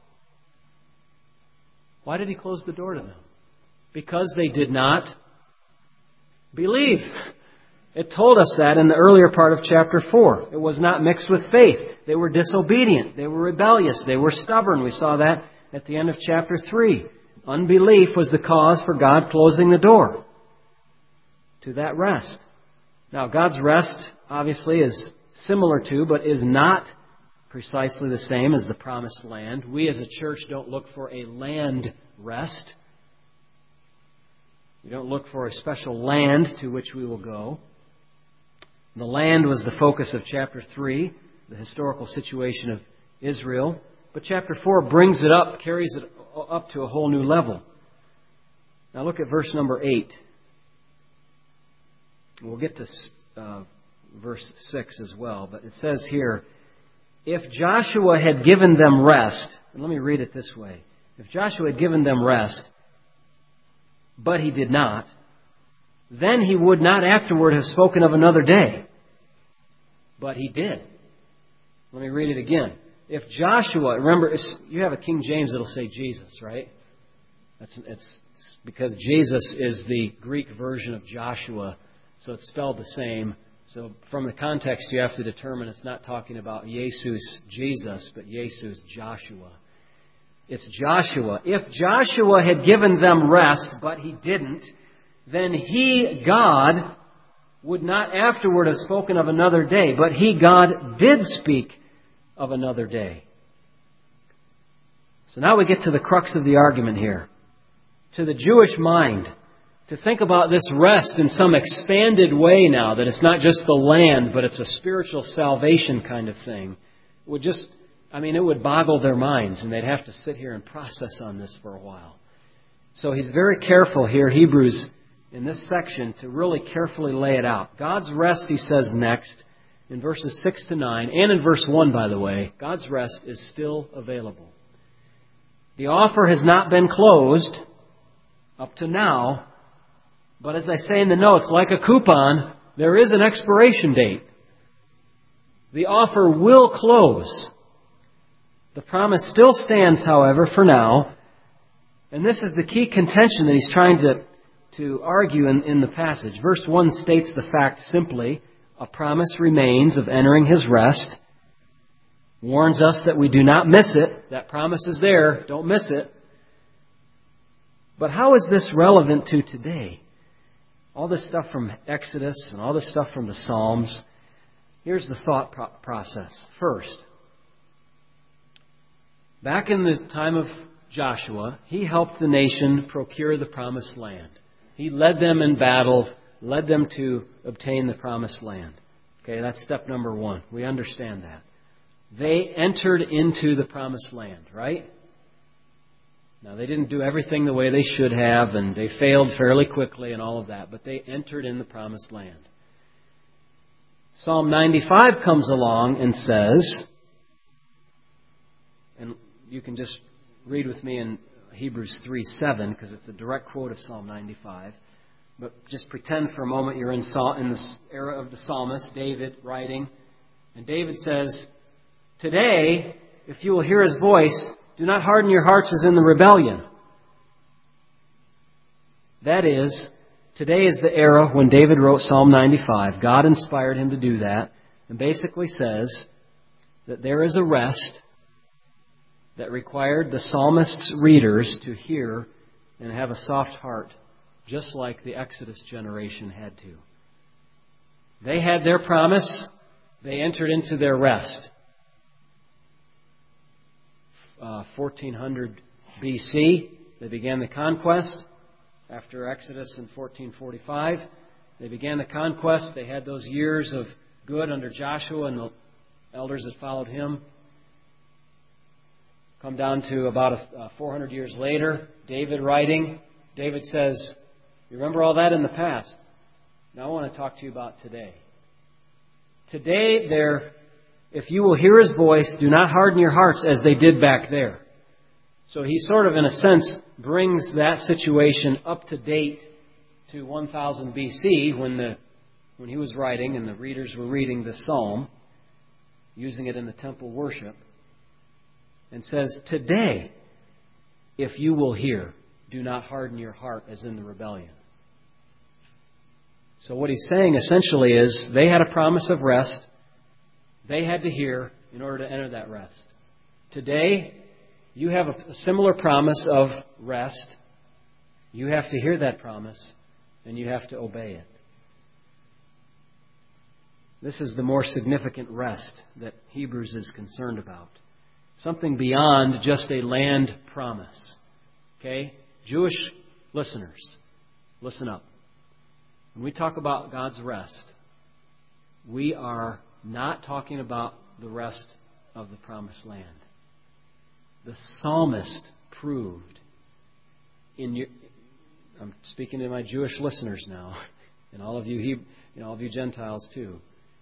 Why did He close the door to them? Because they did not believe. It told us that in the earlier part of chapter 4. It was not mixed with faith. They were disobedient. They were rebellious. They were stubborn. We saw that at the end of chapter 3. Unbelief was the cause for God closing the door to that rest. Now, God's rest, obviously, is similar to, but is not precisely the same as the promised land. We as a church don't look for a land rest. We don't look for a special land to which we will go. The land was the focus of chapter 3, the historical situation of Israel. But chapter 4 brings it up, carries it up to a whole new level. Now look at verse number 8. We'll get to verse 6 as well. But it says here, if Joshua had given them rest, and let me read it this way. If Joshua had given them rest, but he did not, then he would not afterward have spoken of another day. But he did. Let me read it again. If Joshua, remember, you have a King James that'll say Jesus, right? It's because Jesus is the Greek version of Joshua, so it's spelled the same. So from the context, you have to determine it's not talking about Jesus, Jesus, but Jesus, Joshua. It's Joshua. If Joshua had given them rest, but he didn't, then he, God, would not afterward have spoken of another day. But he, God, did speak of another day. So now we get to the crux of the argument here. To the Jewish mind, to think about this rest in some expanded way now, that it's not just the land, but it's a spiritual salvation kind of thing, would just it would boggle their minds, and they'd have to sit here and process on this for a while. So he's very careful here, Hebrews, in this section, to really carefully lay it out. God's rest, he says next, in verses 6 to 9, and in verse 1, by the way, God's rest is still available. The offer has not been closed up to now, but as I say in the notes, like a coupon, there is an expiration date. The offer will close. The promise still stands, however, for now. And this is the key contention that he's trying to argue in the passage. Verse 1 states the fact simply, a promise remains of entering His rest. Warns us that we do not miss it. That promise is there. Don't miss it. But how is this relevant to today? All this stuff from Exodus and all this stuff from the Psalms. Here's the thought process. First, back in the time of Joshua, he helped the nation procure the promised land. He led them in battle, led them to obtain the promised land. Okay, that's step number one. We understand that. They entered into the promised land, right? Now, they didn't do everything the way they should have, and they failed fairly quickly and all of that, but they entered in the promised land. Psalm 95 comes along and says, and you can just read with me in Hebrews 3:7, because it's a direct quote of Psalm 95. But just pretend for a moment you're in this era of the psalmist, David writing. And David says, today, if you will hear His voice, do not harden your hearts as in the rebellion. That is, today is the era when David wrote Psalm 95. God inspired him to do that, and basically says that there is a rest that required the psalmist's readers to hear and have a soft heart, just like the Exodus generation had to. They had their promise. They entered into their rest. 1400 BC, they began the conquest. After Exodus in 1445, they began the conquest. They had those years of good under Joshua and the elders that followed him. Come down to about 400 years later, David writing. David says, you remember all that in the past. Now I want to talk to you about today. Today, if you will hear His voice, do not harden your hearts as they did back there. So he sort of, in a sense, brings that situation up to date to 1000 BC when he was writing and the readers were reading the psalm, using it in the temple worship, and says, today, if you will hear, do not harden your heart as in the rebellion. So what he's saying essentially is they had a promise of rest. They had to hear in order to enter that rest. Today, you have a similar promise of rest. You have to hear that promise, and you have to obey it. This is the more significant rest that Hebrews is concerned about. Something beyond just a land promise. Okay? Jewish listeners, listen up. When we talk about God's rest, we are not talking about the rest of the promised land. The psalmist proved I'm speaking to my Jewish listeners now, and all of you Gentiles too.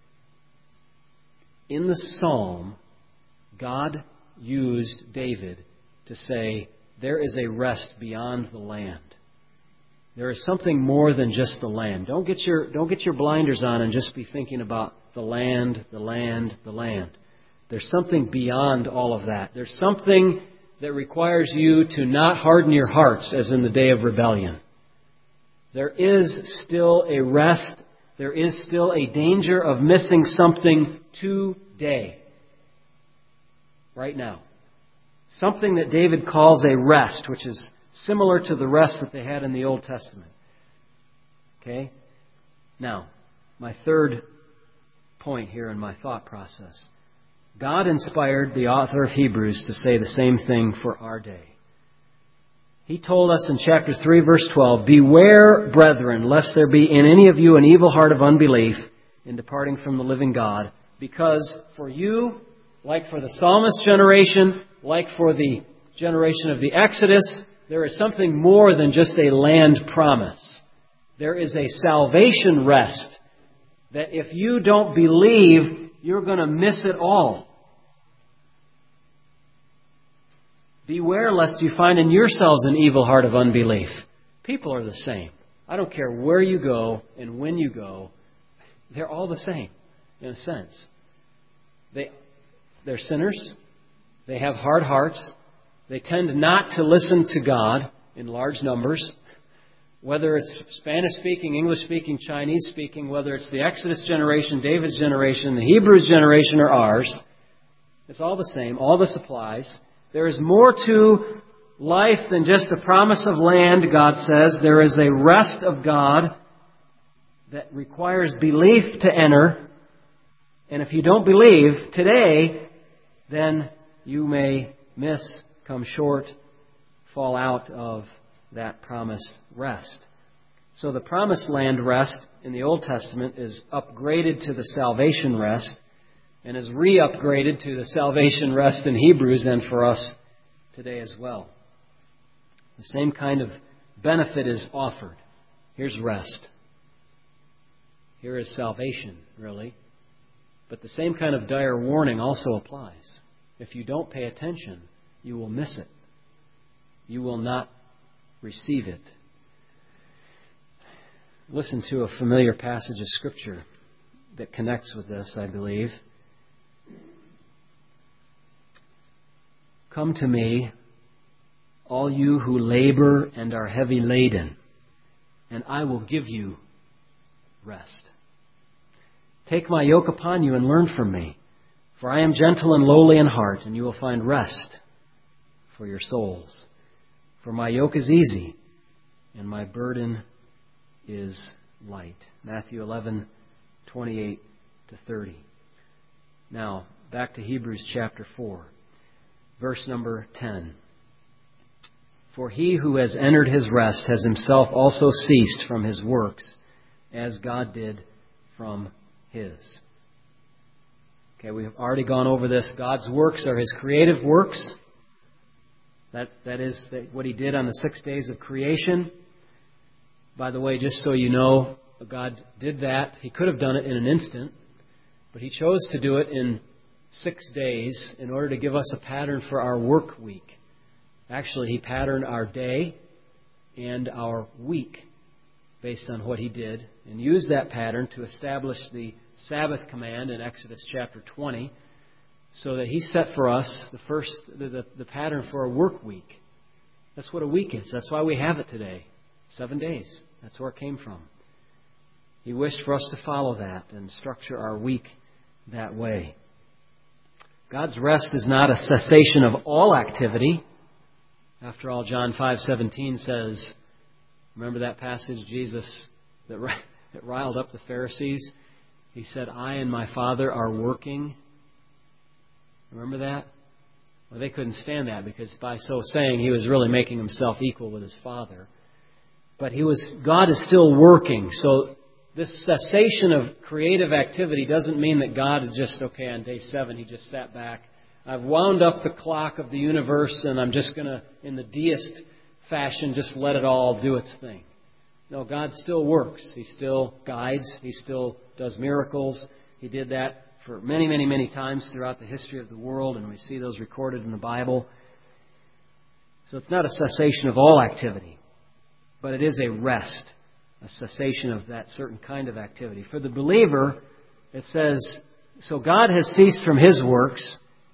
In the psalm, God used David to say, there is a rest beyond the land. There is something more than just the land. Don't get your blinders on and just be thinking about the land, the land, the land. There's something beyond all of that. There's something that requires you to not harden your hearts as in the day of rebellion. There is still a rest. There is still a danger of missing something today. Right now. Something that David calls a rest, which is similar to the rest that they had in the Old Testament. Okay? Now, my third point here in my thought process. God inspired the author of Hebrews to say the same thing for our day. He told us in chapter 3, verse 12, beware, brethren, lest there be in any of you an evil heart of unbelief in departing from the living God, because for you, like for the psalmist's generation, like for the generation of the Exodus, there is something more than just a land promise. There is a salvation rest that if you don't believe, you're going to miss it all. Beware lest you find in yourselves an evil heart of unbelief. People are the same. I don't care where you go and when you go. They're all the same, in a sense. They're sinners. They have hard hearts. They tend not to listen to God in large numbers. Whether it's Spanish-speaking, English-speaking, Chinese-speaking, whether it's the Exodus generation, David's generation, the Hebrews generation, or ours, it's all the same. All this applies. There is more to life than just a promise of land, God says. There is a rest of God that requires belief to enter. And if you don't believe today, then you may miss, come short, fall out of that promised rest. So the promised land rest in the Old Testament is upgraded to the salvation rest and is re-upgraded to the salvation rest in Hebrews and for us today as well. The same kind of benefit is offered. Here's rest. Here is salvation, really. But the same kind of dire warning also applies. If you don't pay attention, you will miss it. You will not receive it. Listen to a familiar passage of Scripture that connects with this, I believe. Come to me, all you who labor and are heavy laden, and I will give you rest. Take my yoke upon you and learn from me, for I am gentle and lowly in heart, and you will find rest for your souls. For my yoke is easy, and my burden is light. Matthew 11:28-30. Now, back to Hebrews chapter 4, verse number 10. For he who has entered his rest has himself also ceased from his works, as God did from his. Okay, we've already gone over this. God's works are his creative works. That is what he did on the 6 days of creation. By the way, just so you know, God did that. He could have done it in an instant, but he chose to do it in 6 days in order to give us a pattern for our work week. Actually, he patterned our day and our week based on what he did, and used that pattern to establish the Sabbath command in Exodus chapter 20, so that he set for us the pattern for a work week. That's what a week is. That's why we have it today. 7 days. That's where it came from. He wished for us to follow that and structure our week that way. God's rest is not a cessation of all activity. After all, John 5:17 says, remember that passage, Jesus, that riled up the Pharisees? He said, I and my Father are working. Remember that? Well, they couldn't stand that because by so saying, he was really making himself equal with his Father. But God is still working. So this cessation of creative activity doesn't mean that God is just, okay, on day 7, he just sat back. I've wound up the clock of the universe and I'm just going to, in the deist fashion, just let it all do its thing. No, God still works. He still guides. He still does miracles. He did that for many, many, many times throughout the history of the world, and we see those recorded in the Bible. So it's not a cessation of all activity, but it is a rest, a cessation of that certain kind of activity. For the believer, it says, so God has ceased from his works.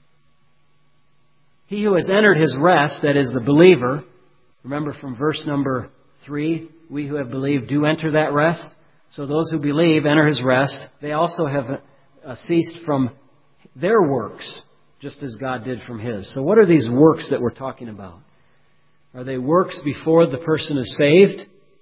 He who has entered his rest, that is the believer, remember from verse number 3, we who have believed do enter that rest. So those who believe enter his rest. They also have ceased from their works, just as God did from his. So what are these works that we're talking about? Are they works before the person is saved?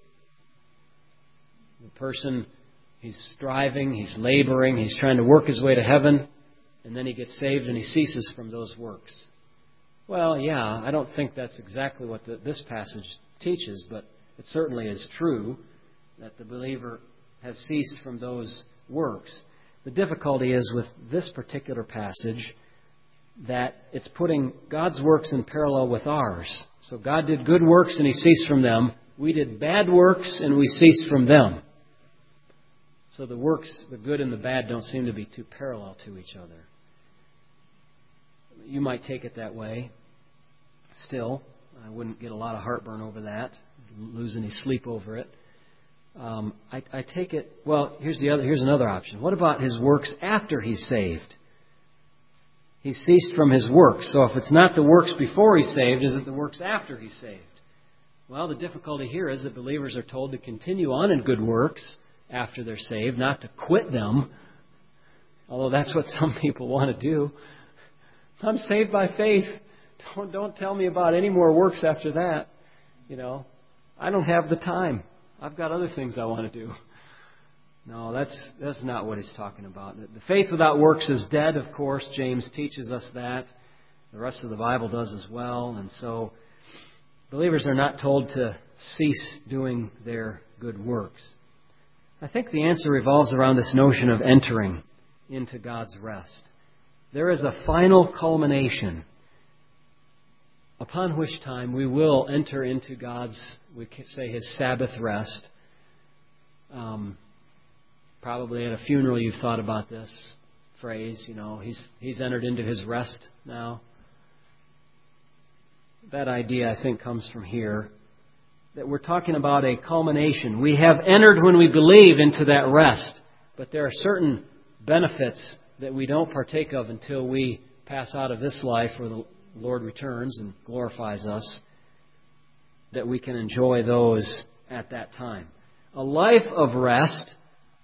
The person, he's striving, he's laboring, he's trying to work his way to heaven, and then he gets saved and he ceases from those works. Well, yeah, I don't think that's exactly what this passage teaches, but it certainly is true that the believer has ceased from those works. The difficulty is with this particular passage that it's putting God's works in parallel with ours. So God did good works and He ceased from them. We did bad works and we ceased from them. So the works, the good and the bad, don't seem to be too parallel to each other. You might take it that way. Still, I wouldn't get a lot of heartburn over that, lose any sleep over it. I take it, well, here's another option. What about His works after He's saved? He ceased from His works. So if it's not the works before He's saved, is it the works after He's saved? Well, the difficulty here is that believers are told to continue on in good works after they're saved, not to quit them. Although that's what some people want to do. I'm saved by faith. Don't tell me about any more works after that. I don't have the time. I've got other things I want to do. No, that's not what he's talking about. The faith without works is dead, of course. James teaches us that. The rest of the Bible does as well. And so believers are not told to cease doing their good works. I think the answer revolves around this notion of entering into God's rest. There is a final culmination upon which time we will enter into God's, we could say, His Sabbath rest. Probably at a funeral you've thought about this phrase, He's entered into His rest now. That idea, I think, comes from here, that we're talking about a culmination. We have entered when we believe into that rest, but there are certain benefits that we don't partake of until we pass out of this life where the Lord returns and glorifies us, that we can enjoy those at that time. A life of rest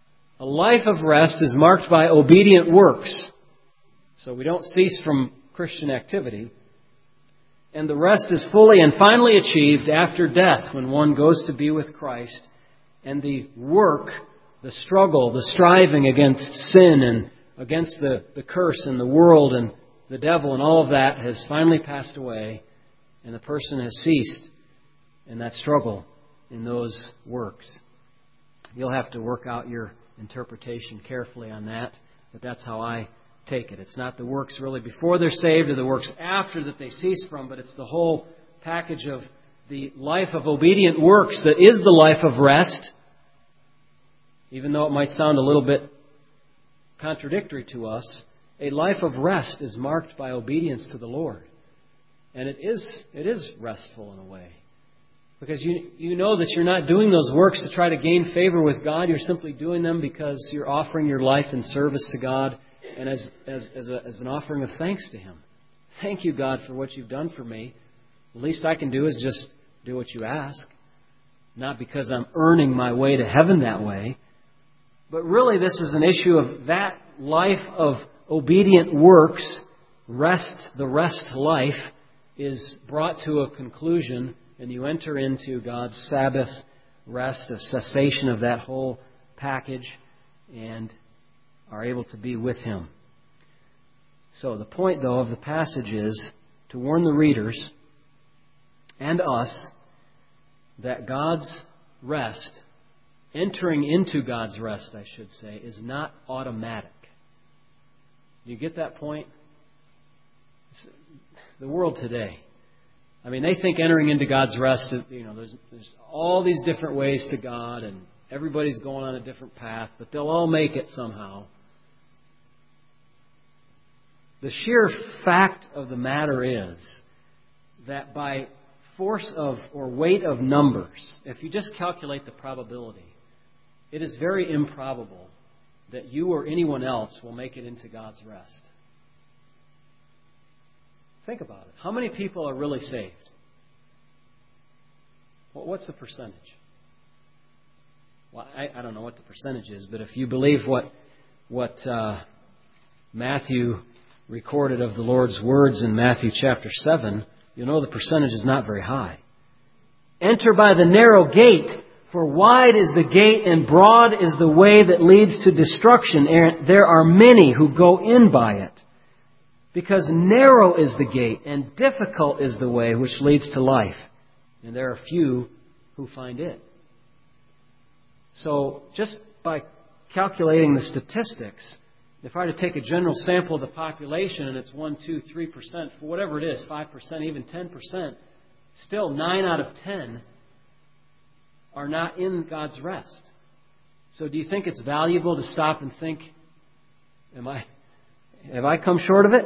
is marked by obedient works. So we don't cease from Christian activity. And the rest is fully and finally achieved after death, when one goes to be with Christ. And the work, the struggle, the striving against sin and against the curse and the world and the devil and all of that has finally passed away. And the person has ceased in that struggle, in those works. You'll have to work out your interpretation carefully on that, but that's how I take it. It's not the works really before they're saved or the works after that they cease from, but it's the whole package of the life of obedient works that is the life of rest, even though it might sound a little bit contradictory to us. A life of rest is marked by obedience to the Lord. And it is restful in a way. Because you know that you're not doing those works to try to gain favor with God. You're simply doing them because you're offering your life in service to God and as an offering of thanks to Him. Thank you, God, for what you've done for me. The least I can do is just do what you ask. Not because I'm earning my way to heaven that way. But really this is an issue of that life of obedient works. The rest life is brought to a conclusion, and you enter into God's Sabbath rest, a cessation of that whole package, and are able to be with Him. So the point, though, of the passage is to warn the readers and us that God's rest, entering into God's rest, I should say, is not automatic. Do you get that point? The world today, they think entering into God's rest is, there's all these different ways to God and everybody's going on a different path, but they'll all make it somehow. The sheer fact of the matter is that by force of or weight of numbers, if you just calculate the probability, it is very improbable that you or anyone else will make it into God's rest. Think about it. How many people are really saved? What's the percentage? Well, I don't know what the percentage is, but if you believe what Matthew recorded of the Lord's words in Matthew chapter 7, you'll know the percentage is not very high. Enter by the narrow gate, for wide is the gate and broad is the way that leads to destruction, and there are many who go in by it. Because narrow is the gate and difficult is the way which leads to life, and there are few who find it. So just by calculating the statistics, if I were to take a general sample of the population and it's 1, 2, 3%, for whatever it is, 5%, even 10%, still 9 out of 10 are not in God's rest. So do you think it's valuable to stop and think, have I come short of it?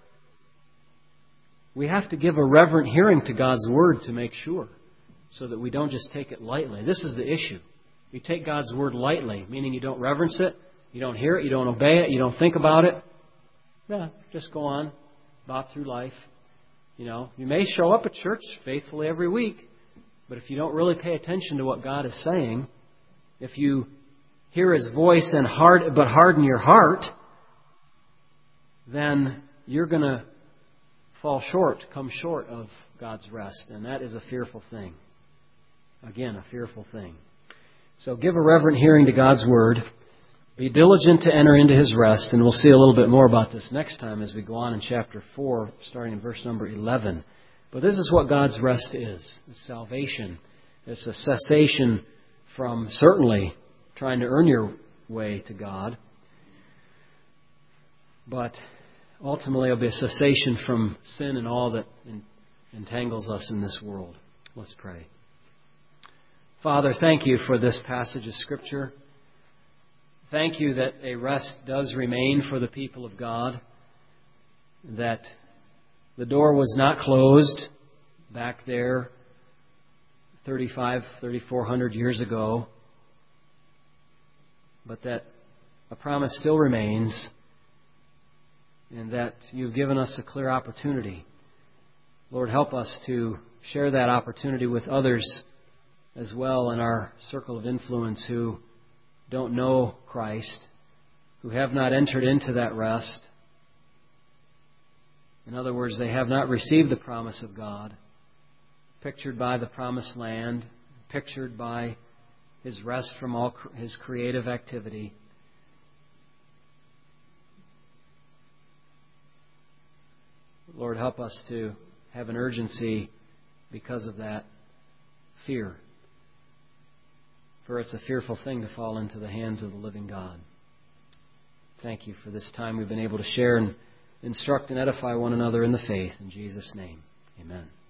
We have to give a reverent hearing to God's Word to make sure, so that we don't just take it lightly. This is the issue. You take God's Word lightly, meaning you don't reverence it, you don't hear it, you don't obey it, you don't think about it. Yeah, just go on, bop through life. You may show up at church faithfully every week, but if you don't really pay attention to what God is saying, if you hear His voice but harden your heart, then you're going to come short of God's rest. And that is a fearful thing. Again, a fearful thing. So give a reverent hearing to God's Word. Be diligent to enter into His rest. And we'll see a little bit more about this next time as we go on in chapter 4, starting in verse number 11. But this is what God's rest is. It's salvation. It's a cessation from certainly trying to earn your way to God. But ultimately, it'll be a cessation from sin and all that entangles us in this world. Let's pray. Father, thank You for this passage of Scripture. Thank You that a rest does remain for the people of God, that the door was not closed back there 3,400 years ago, but that a promise still remains, and that You've given us a clear opportunity. Lord, help us to share that opportunity with others as well in our circle of influence who don't know Christ, who have not entered into that rest. In other words, they have not received the promise of God, pictured by the promised land, pictured by His rest from all His creative activity. Lord, help us to have an urgency because of that fear. For it's a fearful thing to fall into the hands of the living God. Thank You for this time we've been able to share and instruct and edify one another in the faith. In Jesus' name, amen.